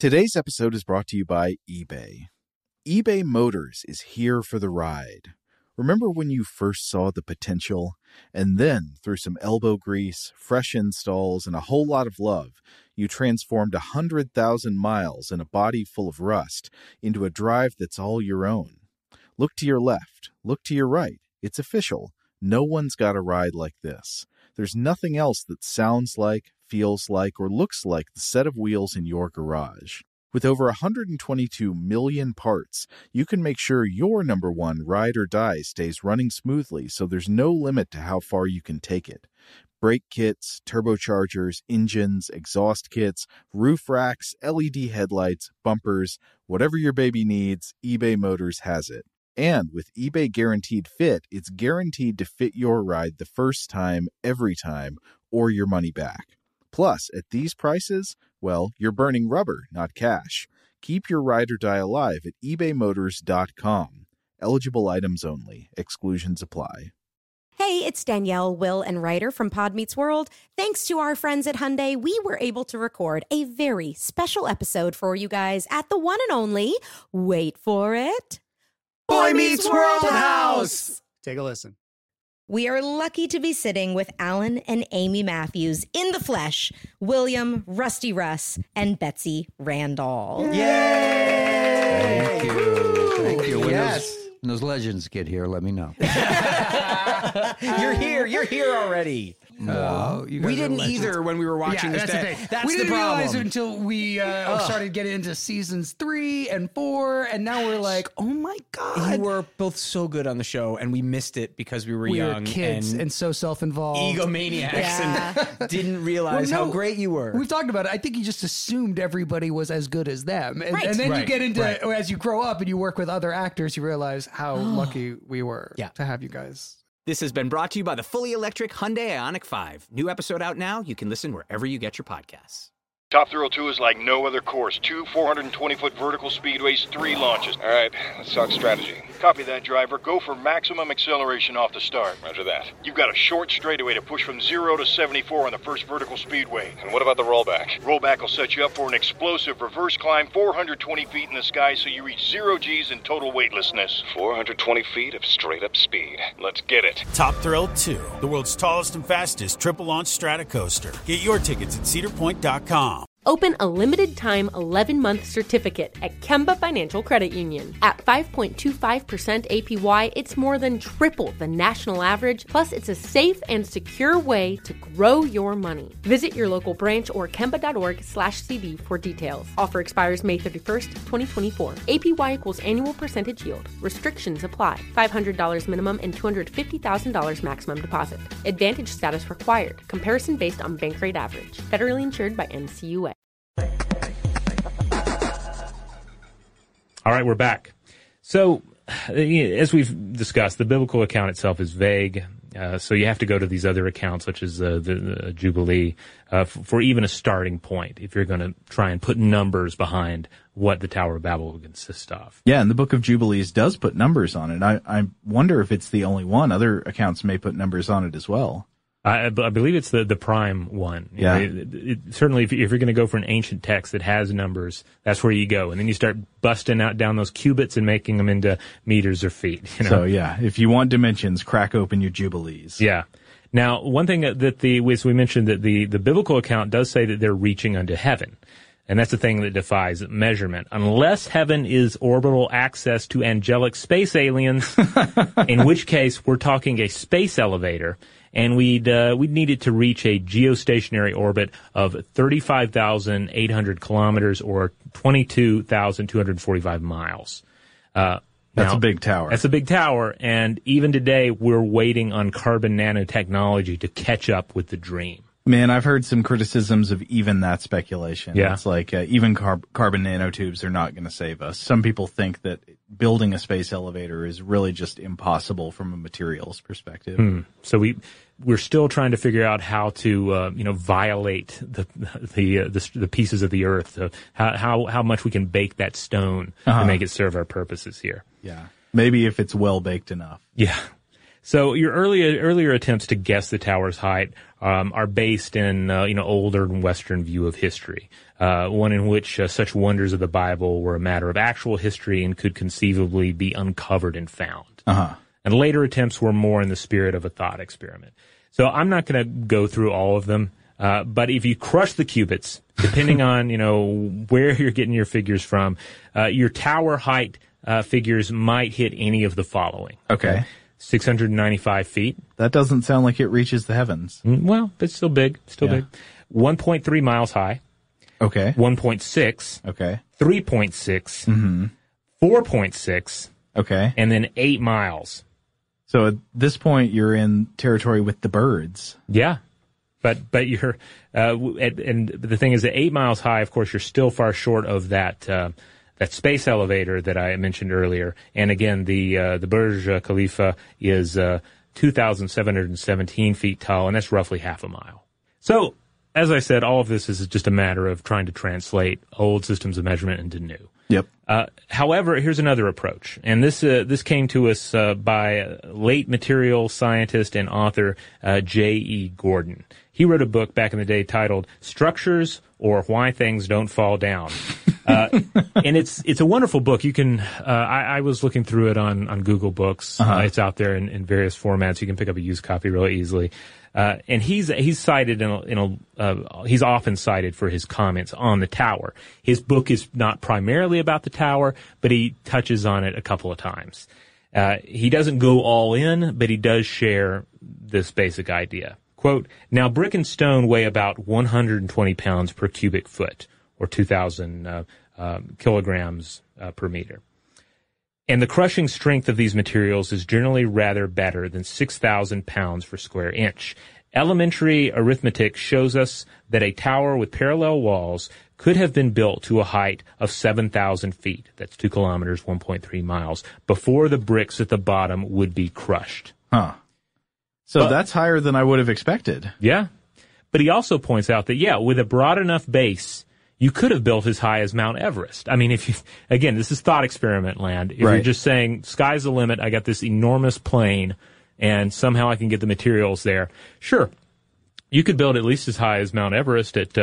Today's episode is brought to you by eBay. eBay Motors is here for the ride. Remember when you first saw the potential? And then, through some elbow grease, fresh installs, and a whole lot of love, you transformed 100,000 miles and a body full of rust into a drive that's all your own. Look to your left. Look to your right. It's official. No one's got a ride like this. There's nothing else that sounds like, feels like, or looks like the set of wheels in your garage. With over 122 million parts, you can make sure your number one ride or die stays running smoothly, so there's no limit to how far you can take it. Brake kits, turbochargers, engines, exhaust kits, roof racks, LED headlights, bumpers, whatever your baby needs, eBay Motors has it. And with eBay Guaranteed Fit, it's guaranteed to fit your ride the first time, every time, or your money back. Plus, at these prices, well, you're burning rubber, not cash. Keep your ride or die alive at ebaymotors.com. Eligible items only. Exclusions apply. Hey, it's Danielle, Will, and Ryder from Pod Meets World. Thanks to our friends at Hyundai, we were able to record a very special episode for you guys at the one and only, wait for it, Boy Meets World House. Take a listen. We are lucky to be sitting with Alan and Amy Matthews in the flesh, William, Rusty Russ, and Betsy Randall. Thank you. Thank you. Yes. When those legends get here, let me know. You're here. You're here already. We didn't either when we were watching this. That's the thing. That's we the didn't problem. realize it until we started getting into seasons 3 and 4, and now we're like, oh my God. You were both so good on the show, and we missed it because we were young. We were kids and so self-involved. Egomaniacs and didn't realize how great you were. We've talked about it. I think you just assumed everybody was as good as them. And, and then you get into, as you grow up and you work with other actors, you realize how lucky we were to have you guys. This has been brought to you by the fully electric Hyundai Ioniq 5. New episode out now. You can listen wherever you get your podcasts. Top Thrill 2 is like no other course. 2 420-foot vertical speedways, 3 launches. All right, let's talk strategy. Copy that, driver. Go for maximum acceleration off the start. Roger that. You've got a short straightaway to push from 0 to 74 on the first vertical speedway. And what about the rollback? Rollback will set you up for an explosive reverse climb 420 feet in the sky so you reach 0 Gs in total weightlessness. 420 feet of straight-up speed. Let's get it. Top Thrill 2, the world's tallest and fastest triple-launch stratocoaster. Get your tickets at cedarpoint.com. Open a limited-time 11-month certificate at Kemba Financial Credit Union. At 5.25% APY, it's more than triple the national average, plus it's a safe and secure way to grow your money. Visit your local branch or kemba.org/cb for details. Offer expires May 31st, 2024. APY equals annual percentage yield. Restrictions apply. $500 minimum and $250,000 maximum deposit. Advantage status required. Comparison based on bank rate average. Federally insured by NCUA. All right, we're back. So, as we've discussed, the biblical account itself is vague. So you have to go to these other accounts, such as the Jubilee, for even a starting point, if you're going to try and put numbers behind what the Tower of Babel would consist of. Yeah, and the Book of Jubilees does put numbers on it. I wonder if it's the only one. Other accounts may put numbers on it as well. I believe it's the prime one. Yeah. Certainly, if you're going to go for an ancient text that has numbers, that's where you go. And then you start busting down those cubits and making them into meters or feet. So, yeah, if you want dimensions, crack open your Jubilees. Yeah. Now, one thing that we mentioned that the biblical account does say that they're reaching unto heaven. And that's the thing that defies measurement. Unless heaven is orbital access to angelic space aliens, in which case we're talking a space elevator. And we'd need it to reach a geostationary orbit of 35,800 kilometers or 22,245 miles. That's a big tower. That's a big tower, and even today we're waiting on carbon nanotechnology to catch up with the dream. Man, I've heard some criticisms of even that speculation. Yeah. It's like even carbon nanotubes are not going to save us. Some people think that building a space elevator is really just impossible from a materials perspective. So we're still trying to figure out how to violate the pieces of the earth, how much we can bake that stone to make it serve our purposes here. Yeah, maybe if it's well baked enough. Yeah. So your earlier attempts to guess the tower's height are based in older Western view of history, one in which such wonders of the Bible were a matter of actual history and could conceivably be uncovered and found. And later attempts were more in the spirit of a thought experiment. So I'm not going to go through all of them, but if you crush the cubits, depending on where you're getting your figures from, your tower height figures might hit any of the following. Okay. 695 feet. That doesn't sound like it reaches the heavens. Well, but it's still big. Big. 1.3 miles high. Okay. 1.6. Okay. 3.6. 4.6. Okay. And then 8 miles. So at this point, you're in territory with the birds. Yeah. But you're, and the thing is that 8 miles high, of course, you're still far short of that space elevator that I mentioned earlier. And again, the Burj Khalifa is 2,717 feet tall, and that's roughly half a mile. So, as I said, all of this is just a matter of trying to translate old systems of measurement into new. Yep. However, here's another approach, and this came to us by late material scientist and author J.E. Gordon. He wrote a book back in the day titled "Structures or Why Things Don't Fall Down," and it's a wonderful book. You can I was looking through it on Google Books. It's out there in various formats. You can pick up a used copy really easily. And he's cited he's often cited for his comments on the tower. His book is not primarily about the tower, but he touches on it a couple of times. He doesn't go all in, but he does share this basic idea. Quote, "Now brick and stone weigh about 120 pounds per cubic foot, or 2,000 kilograms per meter. And the crushing strength of these materials is generally rather better than 6,000 pounds per square inch. Elementary arithmetic shows us that a tower with parallel walls could have been built to a height of 7,000 feet, that's 2 kilometers, 1.3 miles, before the bricks at the bottom would be crushed." So that's higher than I would have expected. Yeah. But he also points out that, with a broad enough base, you could have built as high as Mount Everest. I mean, again, this is thought experiment land. If you're just saying, sky's the limit, I got this enormous plane, and somehow I can get the materials there. Sure, you could build at least as high as Mount Everest at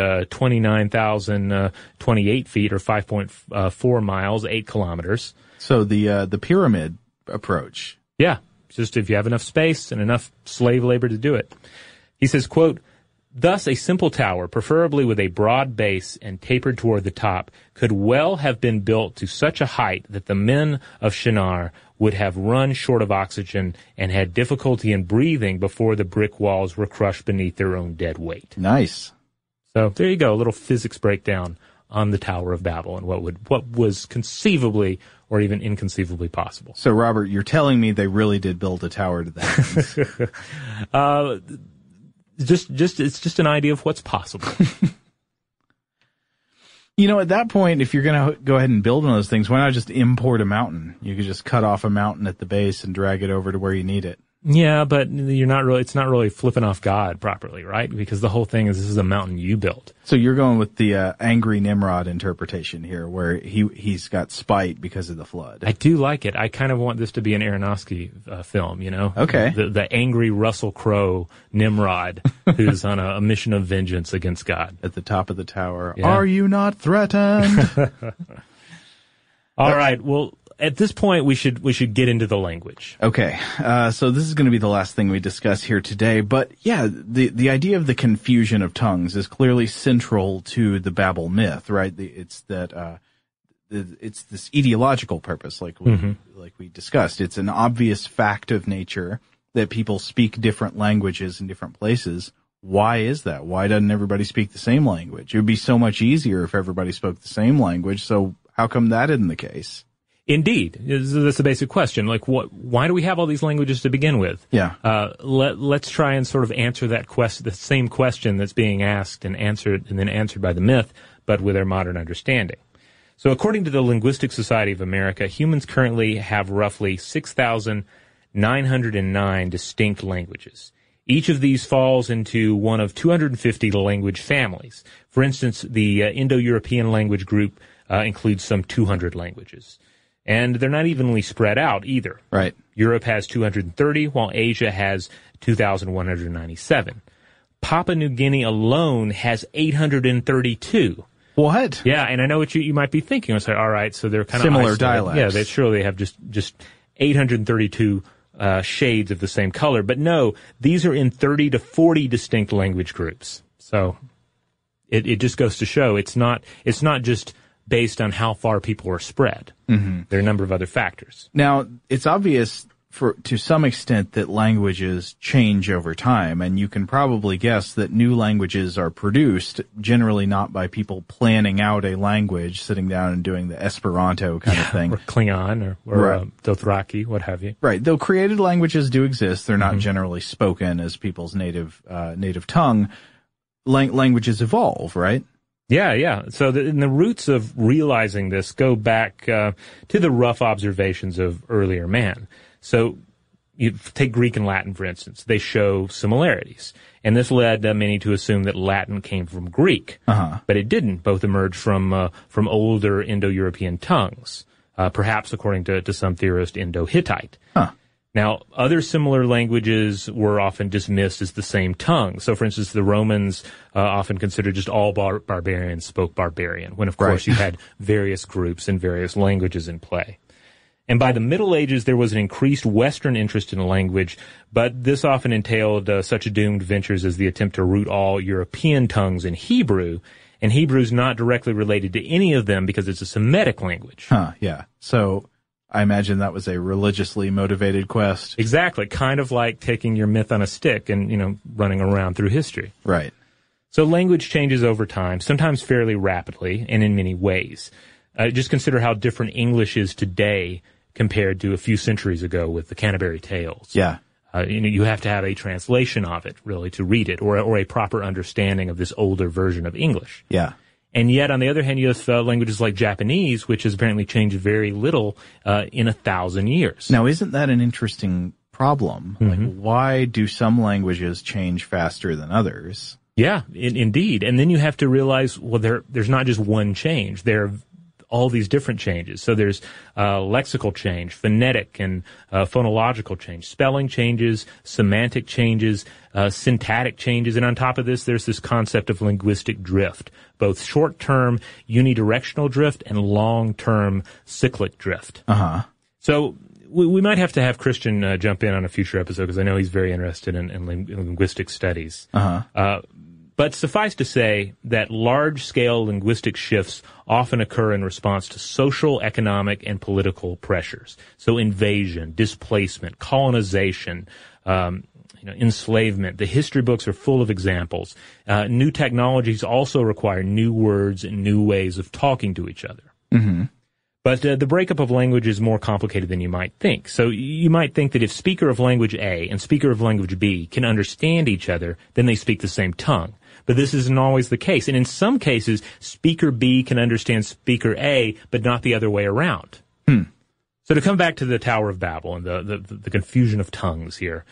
29,028 feet, or 5.4 miles, 8 kilometers. So the pyramid approach. Yeah, just if you have enough space and enough slave labor to do it. He says, quote, "Thus, a simple tower, preferably with a broad base and tapered toward the top, could well have been built to such a height that the men of Shinar would have run short of oxygen and had difficulty in breathing before the brick walls were crushed beneath their own dead weight." Nice. So there you go, a little physics breakdown on the Tower of Babel and what was conceivably or even inconceivably possible. So, Robert, you're telling me they really did build a tower to the heavens? It's just an idea of what's possible. At that point, if you're going to go ahead and build one of those things, why not just import a mountain? You could just cut off a mountain at the base and drag it over to where you need it. Yeah, but it's not really flipping off God properly, right? Because the whole thing is this is a mountain you built. So you're going with the angry Nimrod interpretation here, where he's got spite because of the flood. I do like it. I kind of want this to be an Aronofsky film, Okay. The angry Russell Crowe Nimrod who's on a mission of vengeance against God. At the top of the tower. Yeah. Are you not threatened? All right, well, at this point, we should get into the language. Okay, so this is going to be the last thing we discuss here today. But yeah, the idea of the confusion of tongues is clearly central to the Babel myth, right? It's this ideological purpose, like we discussed. It's an obvious fact of nature that people speak different languages in different places. Why is that? Why doesn't everybody speak the same language? It would be so much easier if everybody spoke the same language. So how come that isn't the case? Indeed. That's a basic question. Like, why do we have all these languages to begin with? Yeah. Let's try and sort of answer that the same question that's being asked and then answered by the myth, but with our modern understanding. So according to the Linguistic Society of America, humans currently have roughly 6,909 distinct languages. Each of these falls into one of 250 language families. For instance, the Indo-European language group includes some 200 languages. And they're not evenly spread out either. Right. Europe has 230, while Asia has 2,197. Papua New Guinea alone has 832. What? Yeah, and I know what you might be thinking. It's like, all right, so they're kind of similar isolated. dialects. Yeah, they surely have just 832 shades of the same color. But no, these are in 30 to 40 distinct language groups. So it just goes to show it's not just based on how far people are spread. Mm-hmm. There are a number of other factors. Now, it's obvious to some extent that languages change over time, and you can probably guess that new languages are produced generally not by people planning out a language, sitting down and doing the Esperanto kind of thing. Or Klingon or right. Dothraki, what have you. Right. Though created languages do exist, they're not generally spoken as people's native tongue. Languages evolve, right? Yeah. So the roots of realizing this go back to the rough observations of earlier man. So you take Greek and Latin, for instance. They show similarities. And this led many to assume that Latin came from Greek. Uh-huh. But it didn't. Both emerged from older Indo-European tongues, perhaps, according to some theorists, Indo-Hittite. Huh. Now, other similar languages were often dismissed as the same tongue. So, for instance, the Romans often considered just all barbarians spoke barbarian, when, of course, you had various groups and various languages in play. And by the Middle Ages, there was an increased Western interest in language, but this often entailed such doomed ventures as the attempt to root all European tongues in Hebrew, and Hebrew is not directly related to any of them because it's a Semitic language. Huh, yeah. So I imagine that was a religiously motivated quest. Exactly, kind of like taking your myth on a stick and, running around through history. Right. So language changes over time, sometimes fairly rapidly and in many ways. Just consider how different English is today compared to a few centuries ago with the Canterbury Tales. Yeah. You have to have a translation of it, really, to read it, or a proper understanding of this older version of English. Yeah. And yet, on the other hand, you have languages like Japanese, which has apparently changed very little in 1,000 years. Now, isn't that an interesting problem? Mm-hmm. Like, why do some languages change faster than others? Yeah, indeed. And then you have to realize, well, there's not just one change. There are all these different changes. So there's lexical change, phonetic and phonological change, spelling changes, semantic changes, syntactic changes, and on top of this, there's this concept of linguistic drift, both short-term unidirectional drift and long-term cyclic drift. Uh-huh. So we might have to have Christian jump in on a future episode because I know he's very interested in linguistic studies. Uh-huh. But suffice to say that large-scale linguistic shifts often occur in response to social, economic, and political pressures. So invasion, displacement, colonization, enslavement. The history books are full of examples. New technologies also require new words and new ways of talking to each other. Mm-hmm. But the breakup of language is more complicated than you might think. So you might think that if speaker of language A and speaker of language B can understand each other, then they speak the same tongue. But this isn't always the case. And in some cases, speaker B can understand speaker A, but not the other way around. So to come back to the Tower of Babel and the confusion of tongues here,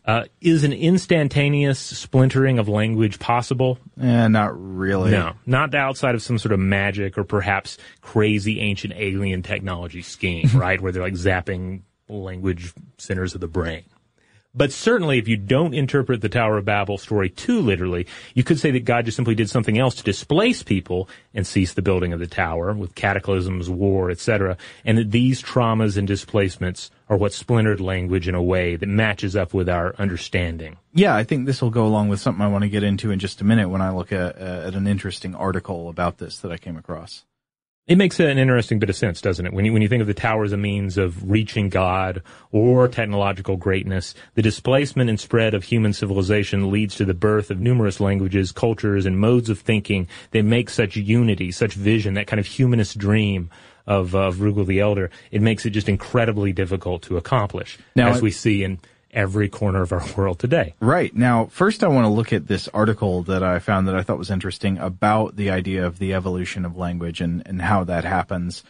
is an instantaneous splintering of language possible? Not really. No, not outside of some sort of magic or perhaps crazy ancient alien technology scheme, right, where they're like zapping language centers of the brain. But certainly, if you don't interpret the Tower of Babel story too literally, you could say that God just simply did something else to displace people and cease the building of the tower with cataclysms, war, etc., and that these traumas and displacements are what splintered language in a way that matches up with our understanding. Yeah, I think this will go along with something I want to get into in just a minute when I look at an interesting article about this that I came across. It makes an interesting bit of sense, doesn't it? When you think of the tower as a means of reaching God or technological greatness, the displacement and spread of human civilization leads to the birth of numerous languages, cultures, and modes of thinking that make such unity, such vision, that kind of humanist dream of Rugel the Elder. It makes it just incredibly difficult to accomplish, as we see in every corner of our world today. Right. Now, first I want to look at this article that I found that I thought was interesting about the idea of the evolution of language and how that happens,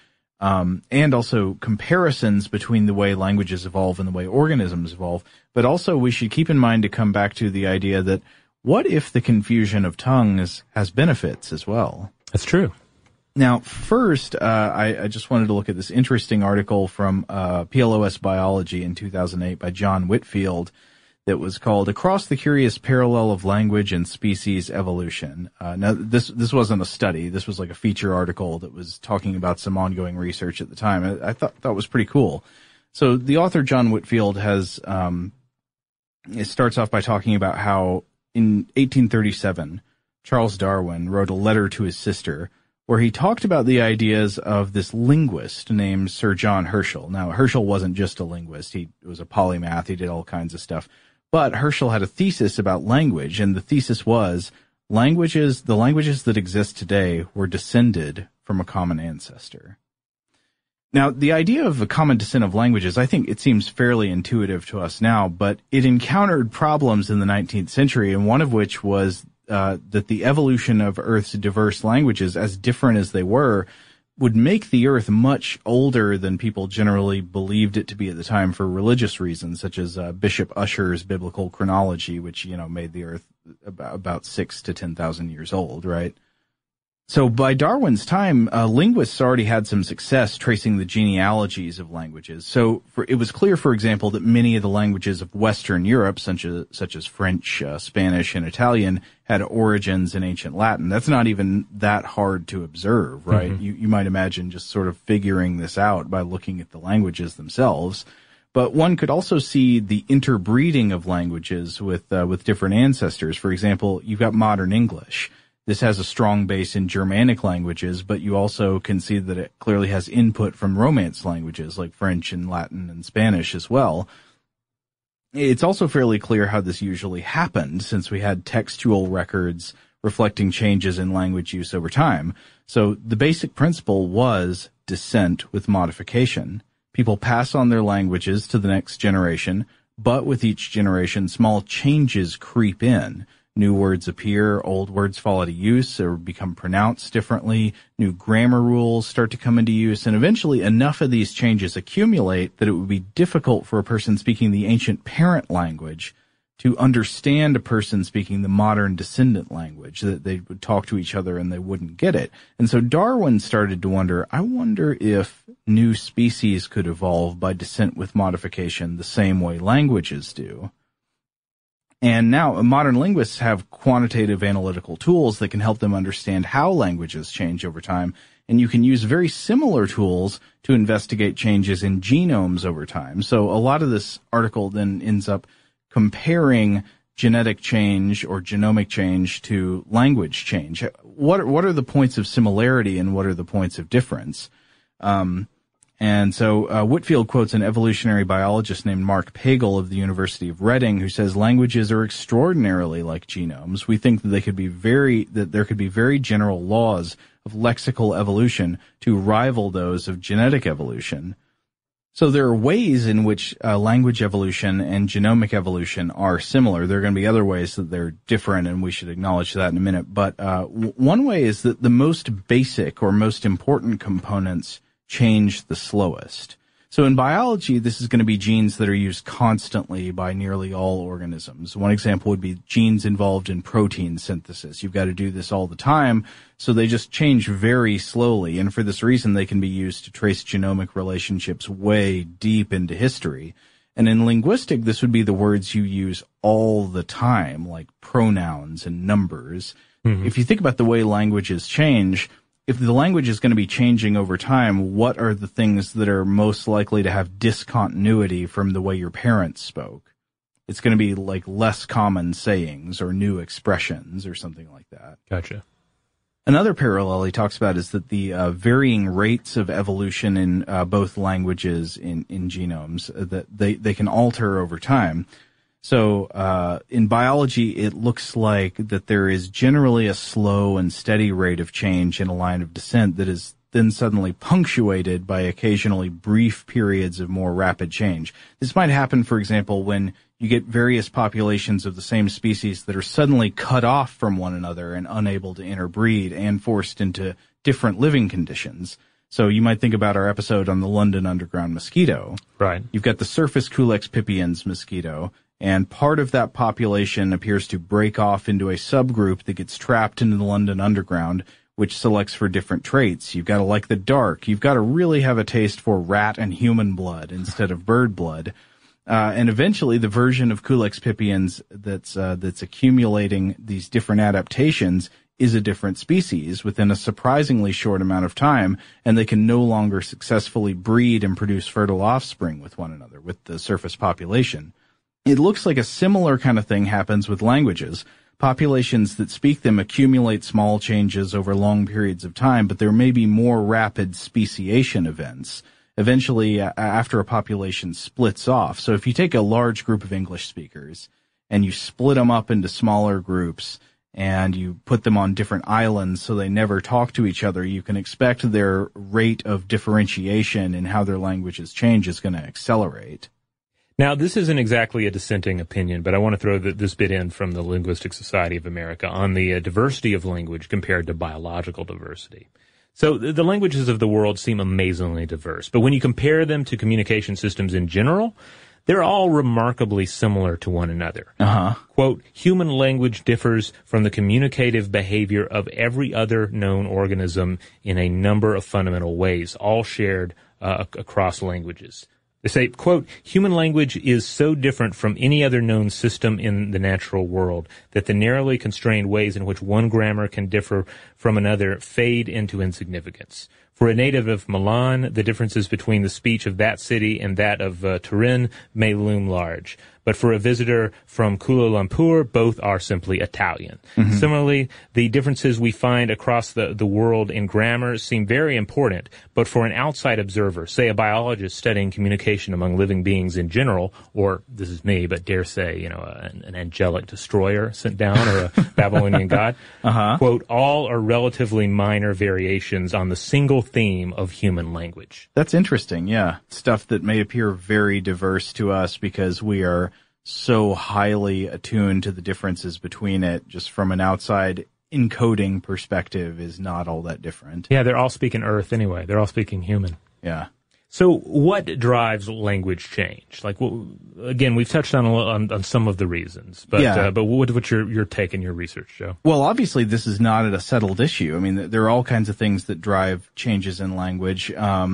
and also comparisons between the way languages evolve and the way organisms evolve. But also we should keep in mind to come back to the idea that what if the confusion of tongues has benefits as well? That's true. Now, first, I just wanted to look at this interesting article from PLOS Biology in 2008 by John Whitfield that was called Across the Curious Parallel of Language and Species Evolution. Now, this wasn't a study. This was like a feature article that was talking about some ongoing research at the time. I thought was pretty cool. So the author, John Whitfield, has it starts off by talking about how in 1837, Charles Darwin wrote a letter to his sister where he talked about the ideas of this linguist named Sir John Herschel. Now, Herschel wasn't just a linguist. He was a polymath. He did all kinds of stuff. But Herschel had a thesis about language, and the thesis was the languages that exist today were descended from a common ancestor. Now, the idea of a common descent of languages, I think it seems fairly intuitive to us now, but it encountered problems in the 19th century, and one of which was that the evolution of Earth's diverse languages, as different as they were, would make the Earth much older than people generally believed it to be at the time for religious reasons, such as Bishop Ussher's biblical chronology, which, made the Earth about 6,000 to 10,000 years old, right? So by Darwin's time, linguists already had some success tracing the genealogies of languages. So it was clear, for example, that many of the languages of Western Europe, such as French, Spanish, and Italian, had origins in ancient Latin. That's not even that hard to observe, right? Mm-hmm. You might imagine just sort of figuring this out by looking at the languages themselves. But one could also see the interbreeding of languages with different ancestors. For example, you've got modern English. This has a strong base in Germanic languages, but you also can see that it clearly has input from Romance languages like French and Latin and Spanish as well. It's also fairly clear how this usually happened, since we had textual records reflecting changes in language use over time. So the basic principle was descent with modification. People pass on their languages to the next generation, but with each generation, small changes creep in. New words appear, old words fall out of use or become pronounced differently, new grammar rules start to come into use, and eventually enough of these changes accumulate that it would be difficult for a person speaking the ancient parent language to understand a person speaking the modern descendant language, that they would talk to each other and they wouldn't get it. And so Darwin started to wonder, I wonder if new species could evolve by descent with modification the same way languages do. And now modern linguists have quantitative analytical tools that can help them understand how languages change over time. And you can use very similar tools to investigate changes in genomes over time. So a lot of this article then ends up comparing genetic change or genomic change to language change. What are the points of similarity and what are the points of difference? And so Whitfield quotes an evolutionary biologist named Mark Pagel of the University of Reading, who says languages are extraordinarily like genomes. We think that there could be very general laws of lexical evolution to rival those of genetic evolution. So there are ways in which language evolution and genomic evolution are similar. There are going to be other ways that they're different, and we should acknowledge that in a minute. But one way is that the most basic or most important components change the slowest. So in biology, this is going to be genes that are used constantly by nearly all organisms. One example would be genes involved in protein synthesis. You've got to do this all the time, so they just change very slowly. And for this reason, they can be used to trace genomic relationships way deep into history. And in linguistic, this would be the words you use all the time, like pronouns and numbers. Mm-hmm. If you think about the way languages change, if the language is going to be changing over time, what are the things that are most likely to have discontinuity from the way your parents spoke? It's going to be like less common sayings or new expressions or something like that. Gotcha. Another parallel he talks about is that the varying rates of evolution in both languages in genomes, that they can alter over time. So in biology, it looks like that there is generally a slow and steady rate of change in a line of descent that is then suddenly punctuated by occasionally brief periods of more rapid change. This might happen, for example, when you get various populations of the same species that are suddenly cut off from one another and unable to interbreed and forced into different living conditions. So you might think about our episode on the London Underground mosquito. Right. You've got the Surface Culex pipiens mosquito, and part of that population appears to break off into a subgroup that gets trapped into the London Underground, which selects for different traits. You've got to like the dark. You've got to really have a taste for rat and human blood instead of bird blood. And eventually the version of Culex pipiens that's accumulating these different adaptations is a different species within a surprisingly short amount of time, and they can no longer successfully breed and produce fertile offspring with one another, with the surface population. It looks like a similar kind of thing happens with languages. Populations that speak them accumulate small changes over long periods of time, but there may be more rapid speciation events. Eventually, after a population splits off. So if you take a large group of English speakers and you split them up into smaller groups and you put them on different islands so they never talk to each other, you can expect their rate of differentiation in how their languages change is going to accelerate. Now, this isn't exactly a dissenting opinion, but I want to throw this bit in from the Linguistic Society of America on the diversity of language compared to biological diversity. So the languages of the world seem amazingly diverse, but when you compare them to communication systems in general, they're all remarkably similar to one another. Quote, human language differs from the communicative behavior of every other known organism in a number of fundamental ways, all shared across languages. They say, quote, human language is so different from any other known system in the natural world that the narrowly constrained ways in which one grammar can differ from another fade into insignificance. For a native of Milan, the differences between the speech of that city and that of Turin may loom large. But for a visitor from Kuala Lumpur, both are simply Italian. Mm-hmm. Similarly, the differences we find across the world in grammar seem very important, but for an outside observer, say a biologist studying communication among living beings in general, or, this is me, but dare say, an angelic destroyer sent down or a Babylonian god, quote, all are relatively minor variations on the single theme of human language. That's interesting, yeah. Stuff that may appear very diverse to us because we are so highly attuned to the differences between it, just from an outside encoding perspective, is not all that different. Yeah, they're all speaking Earth anyway. They're all speaking human. Yeah. So what drives language change? Like, again, we've touched on some of the reasons, but what's your take and your research, Joe? Well, obviously this is not a settled issue. I mean, there are all kinds of things that drive changes in language.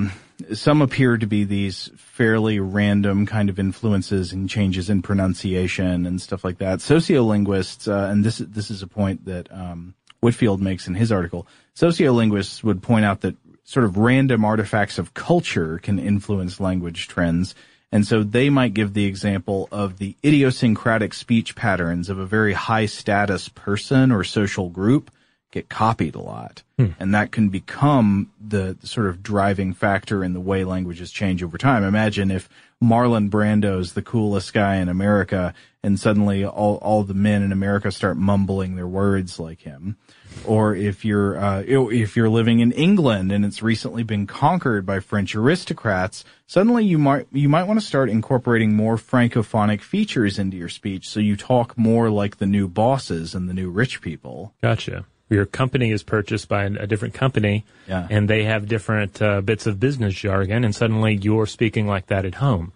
Some appear to be these fairly random kind of influences and changes in pronunciation and stuff like that. Sociolinguists, and this is a point that Whitfield makes in his article, sociolinguists would point out that sort of random artifacts of culture can influence language trends. And so they might give the example of the idiosyncratic speech patterns of a very high status person or social group get copied a lot. And that can become the sort of driving factor in the way languages change over time. Imagine if Marlon Brando's the coolest guy in America and suddenly all the men in America start mumbling their words like him. Or if you're living in England and it's recently been conquered by French aristocrats, suddenly you might want to start incorporating more francophonic features into your speech so you talk more like the new bosses and the new rich people. Gotcha. Your company is purchased by a different company, and they have different bits of business jargon, and suddenly you're speaking like that at home.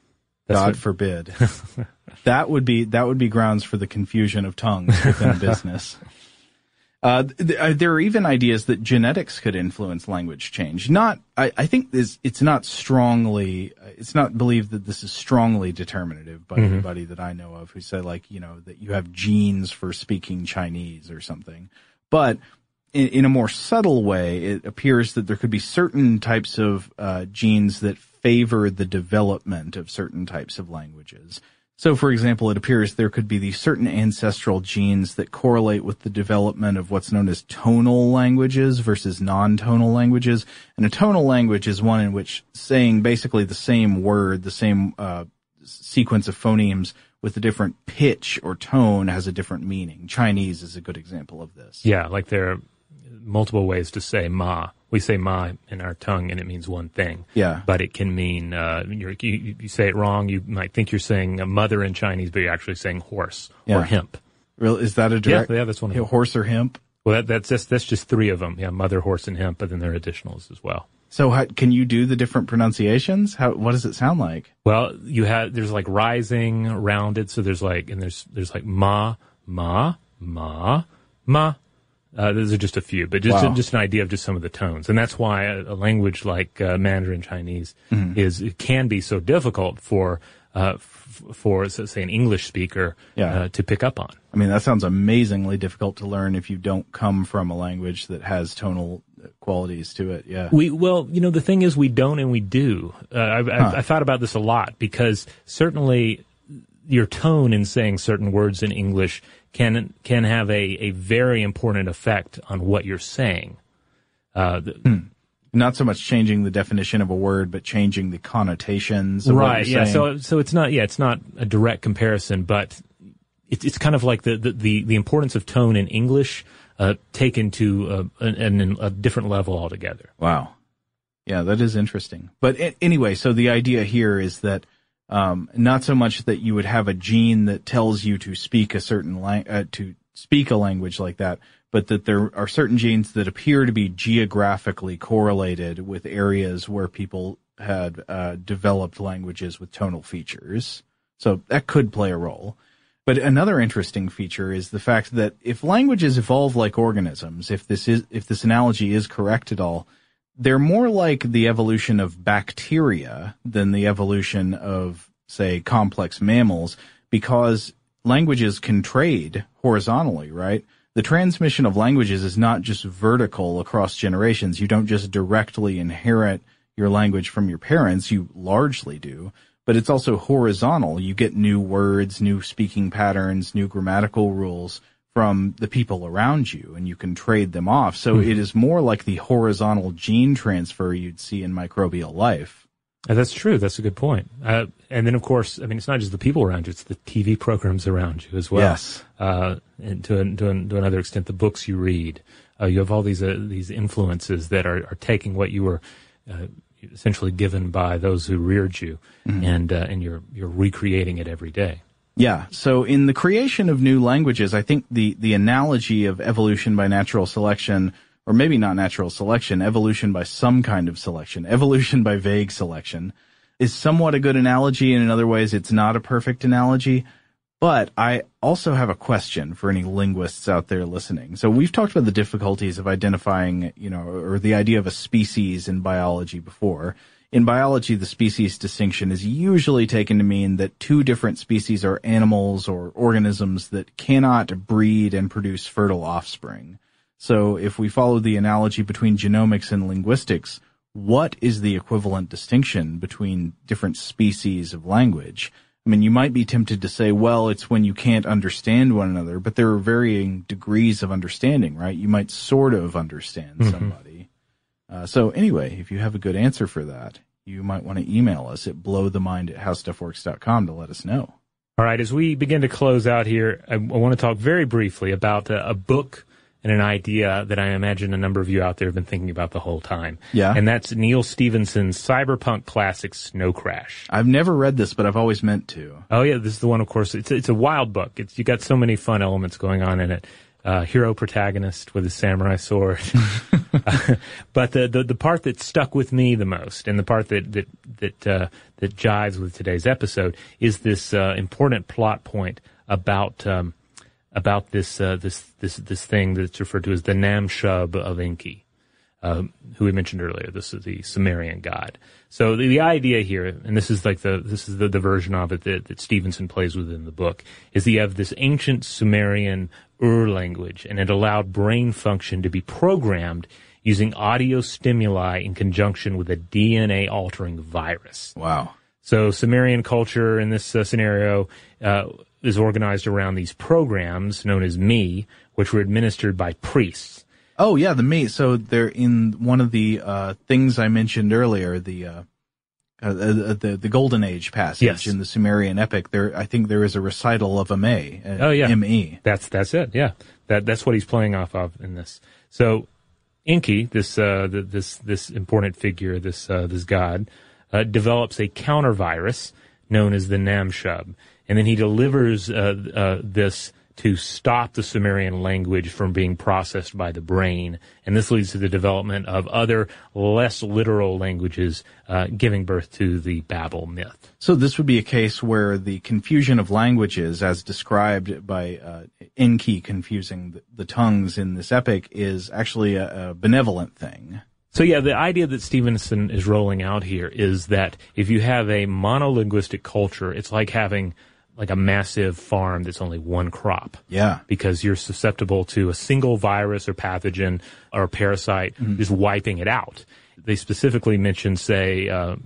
God forbid. That would be grounds for the confusion of tongues within a business. There are even ideas that genetics could influence language change. I think it's not believed that this is strongly determinative by anybody that I know of who say that you have genes for speaking Chinese or something. But in a more subtle way, it appears that there could be certain types of genes that favor the development of certain types of languages. So, for example, it appears there could be these certain ancestral genes that correlate with the development of what's known as tonal languages versus non-tonal languages. And a tonal language is one in which saying basically the same word, the same sequence of phonemes with a different pitch or tone has a different meaning. Chinese is a good example of this. Yeah, like there are multiple ways to say ma. We say ma in our tongue and it means one thing. Yeah. But it can mean, you say it wrong, you might think you're saying a mother in Chinese, but you're actually saying horse or hemp. Really? Is that a direct? Yeah, that's one of them. Horse or hemp? Well, that's just three of them. Yeah, mother, horse, and hemp, but then there are additionals as well. So can you do the different pronunciations? What does it sound like? Well, there's like rising, rounded, so there's like ma, ma, ma, ma. Those are just a few, but just an idea of just some of the tones. And that's why a language like Mandarin Chinese can be so difficult for say, an English speaker to pick up on. I mean, that sounds amazingly difficult to learn if you don't come from a language that has tonal qualities to it. Yeah. The thing is, we don't and we do. I thought about this a lot, because certainly your tone in saying certain words in English can have a very important effect on what you're saying. Not so much changing the definition of a word, but changing the connotations of what you're saying. So it's not a direct comparison, but it's kind of like the importance of tone in English taken to a different level altogether. Wow. Yeah, that is interesting. But anyway, so the idea here is that not so much that you would have a gene that tells you to speak a certain to speak a language like that, but that there are certain genes that appear to be geographically correlated with areas where people had developed languages with tonal features. So that could play a role. But another interesting feature is the fact that if languages evolve like organisms, if this analogy is correct at all, they're more like the evolution of bacteria than the evolution of, say, complex mammals, because languages can trade horizontally, right? The transmission of languages is not just vertical across generations. You don't just directly inherit your language from your parents. You largely do. But it's also horizontal. You get new words, new speaking patterns, new grammatical rules from the people around you, and you can trade them off. So it is more like the horizontal gene transfer you'd see in microbial life. That's true. That's a good point. And then, of course, I mean, it's not just the people around you; it's the TV programs around you as well. Yes. And to another extent, the books you read. You have all these influences that are taking what you were essentially given by those who reared you, and you're recreating it every day. Yeah. So in the creation of new languages, I think the analogy of evolution by natural selection, or maybe not natural selection, evolution by some kind of selection, evolution by vague selection, is somewhat a good analogy, and in other ways it's not a perfect analogy. But I also have a question for any linguists out there listening. So we've talked about the difficulties of identifying, or the idea of a species in biology before. In biology, the species distinction is usually taken to mean that two different species are animals or organisms that cannot breed and produce fertile offspring. So if we follow the analogy between genomics and linguistics, what is the equivalent distinction between different species of language? I mean, you might be tempted to say, well, it's when you can't understand one another, but there are varying degrees of understanding, right? You might sort of understand somebody. So anyway, if you have a good answer for that, you might want to email us at blowthemind@howstuffworks.com to let us know. All right, as we begin to close out here, I want to talk very briefly about a book and an idea that I imagine a number of you out there have been thinking about the whole time. Yeah. And that's Neal Stephenson's cyberpunk classic Snow Crash. I've never read this, but I've always meant to. Oh, yeah, this is the one, of course. It's a wild book. You got so many fun elements going on in it. Hero protagonist with a samurai sword. But the part that stuck with me the most, and the part that jives with today's episode, is this important plot point about this thing that's referred to as the Nam-Shub of Enki, who we mentioned earlier. This is the Sumerian god. So the idea here, and this is the version of it that Stephenson plays with in the book, is that you have this ancient Sumerian Ur language, and it allowed brain function to be programmed using audio stimuli in conjunction with a DNA-altering virus. Wow. So Sumerian culture in this scenario is organized around these programs known as Mi, which were administered by priests. Oh, yeah, the Mi. So they're in one of the things I mentioned earlier, the Golden Age passage in the Sumerian epic. I think there is a recital of a Me. M-E. That's it. Yeah, that's what he's playing off of in this. So Enki, this important figure, this god, develops a counter virus known as the Nam-Shub, and then he delivers this to stop the Sumerian language from being processed by the brain. And this leads to the development of other less literal languages, giving birth to the Babel myth. So this would be a case where the confusion of languages, as described by Enki confusing the tongues in this epic, is actually a benevolent thing. So yeah, the idea that Stevenson is rolling out here is that if you have a monolinguistic culture, it's like having like a massive farm that's only one crop. Yeah. Because you're susceptible to a single virus or pathogen or parasite just wiping it out. They specifically mentioned, say,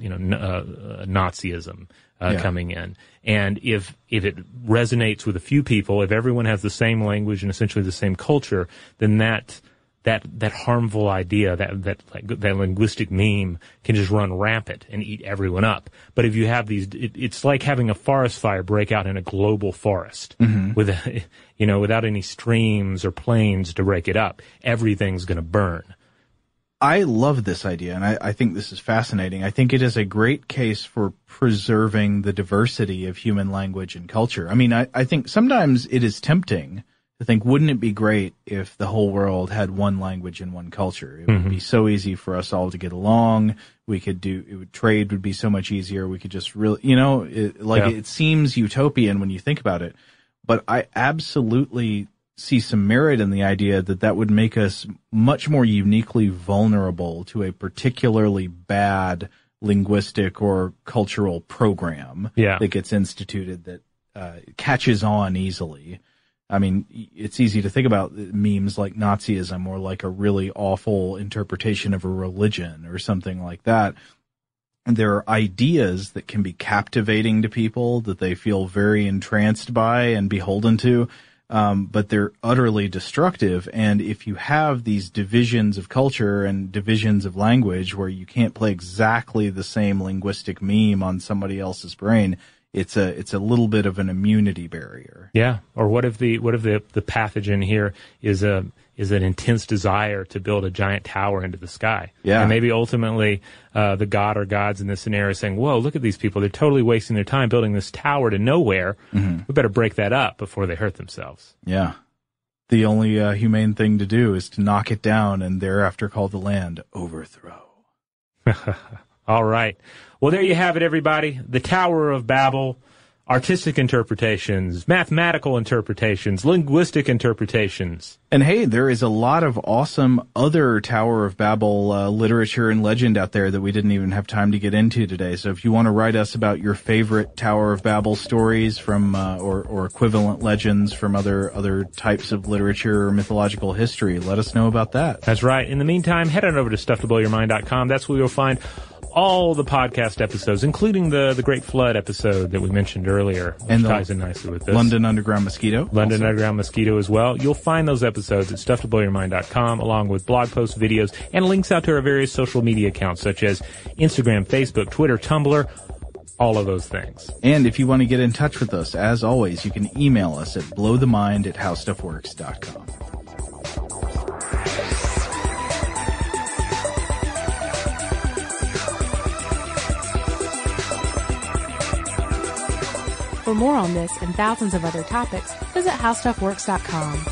Nazism coming in. And if it resonates with a few people, if everyone has the same language and essentially the same culture, then that harmful idea, that linguistic meme can just run rampant and eat everyone up. But if you have these, it's like having a forest fire break out in a global forest without any streams or plains to break it up. Everything's going to burn. I love this idea, and I think this is fascinating. I think it is a great case for preserving the diversity of human language and culture. I mean, I think sometimes it is tempting to think, wouldn't it be great if the whole world had one language and one culture? It would be so easy for us all to get along. Trade would be so much easier. We could just really, it seems utopian when you think about it. But I absolutely see some merit in the idea that would make us much more uniquely vulnerable to a particularly bad linguistic or cultural program that gets instituted that catches on easily. I mean, it's easy to think about memes like Nazism or like a really awful interpretation of a religion or something like that. And there are ideas that can be captivating to people that they feel very entranced by and beholden to, but they're utterly destructive. And if you have these divisions of culture and divisions of language where you can't play exactly the same linguistic meme on somebody else's brain, it's a little bit of an immunity barrier. Yeah. Or what if the pathogen here is an intense desire to build a giant tower into the sky? Yeah. And maybe ultimately the god or gods in this scenario are saying, whoa, look at these people. They're totally wasting their time building this tower to nowhere. We better break that up before they hurt themselves. Yeah. The only humane thing to do is to knock it down and thereafter call the land overthrow. All right. Well, there you have it, everybody. The Tower of Babel, artistic interpretations, mathematical interpretations, linguistic interpretations. And hey, there is a lot of awesome other Tower of Babel literature and legend out there that we didn't even have time to get into today. So if you want to write us about your favorite Tower of Babel stories from or equivalent legends from other types of literature or mythological history, let us know about that. That's right. In the meantime, head on over to StuffToBlowYourMind.com. That's where you'll find all the podcast episodes, including the Great Flood episode that we mentioned earlier, which ties in nicely with this. London Underground Mosquito. Underground Mosquito as well. You'll find those episodes at StuffToBlowYourMind.com, along with blog posts, videos, and links out to our various social media accounts, such as Instagram, Facebook, Twitter, Tumblr, all of those things. And if you want to get in touch with us, as always, you can email us at blowthemind@howstuffworks.com. For more on this and thousands of other topics, visit HowStuffWorks.com.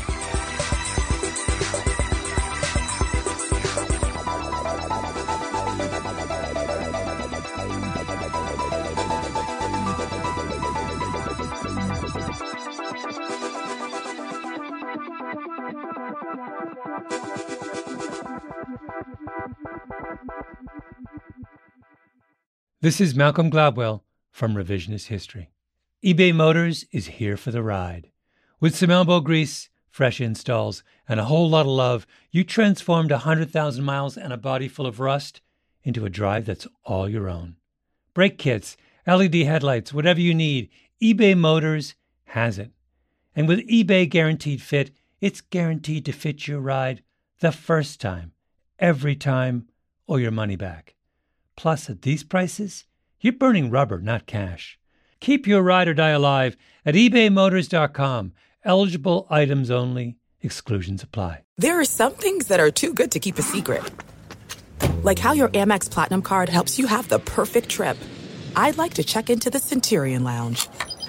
This is Malcolm Gladwell from Revisionist History. eBay Motors is here for the ride. With some elbow grease, fresh installs, and a whole lot of love, you transformed 100,000 miles and a body full of rust into a drive that's all your own. Brake kits, LED headlights, whatever you need, eBay Motors has it. And with eBay Guaranteed Fit, it's guaranteed to fit your ride the first time, every time, or your money back. Plus, at these prices, you're burning rubber, not cash. Keep your ride or die alive at ebaymotors.com. Eligible items only. Exclusions apply. There are some things that are too good to keep a secret. Like how your Amex Platinum card helps you have the perfect trip. I'd like to check into the Centurion Lounge.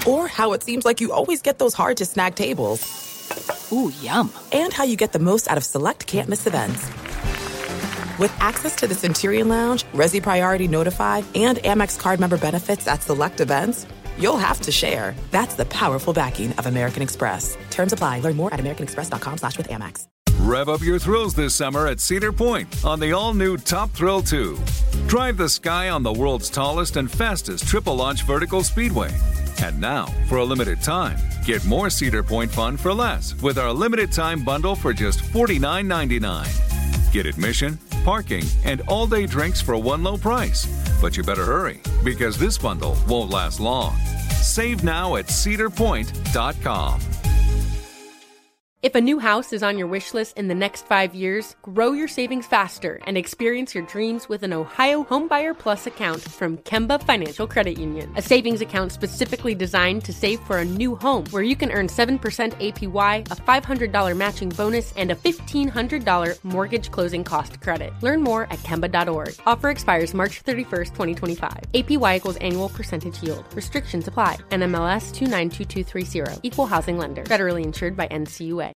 Or how it seems like you always get those hard-to-snag tables. Ooh, yum. And how you get the most out of select can't-miss events. With access to the Centurion Lounge, Resi Priority Notify, and Amex card member benefits at select events, you'll have to share. That's the powerful backing of American Express. Terms apply. Learn more at americanexpress.com/withAmex. Rev up your thrills this summer at Cedar Point on the all-new Top Thrill 2. Drive the sky on the world's tallest and fastest triple-launch vertical speedway. And now, for a limited time, get more Cedar Point fun for less with our limited-time bundle for just $49.99. Get admission, parking, and all-day drinks for one low price. But you better hurry, because this bundle won't last long. Save now at cedarpoint.com. If a new house is on your wish list in the next 5 years, grow your savings faster and experience your dreams with an Ohio Homebuyer Plus account from Kemba Financial Credit Union. A savings account specifically designed to save for a new home, where you can earn 7% APY, a $500 matching bonus, and a $1,500 mortgage closing cost credit. Learn more at Kemba.org. Offer expires March 31st, 2025. APY equals annual percentage yield. Restrictions apply. NMLS 292230. Equal housing lender. Federally insured by NCUA.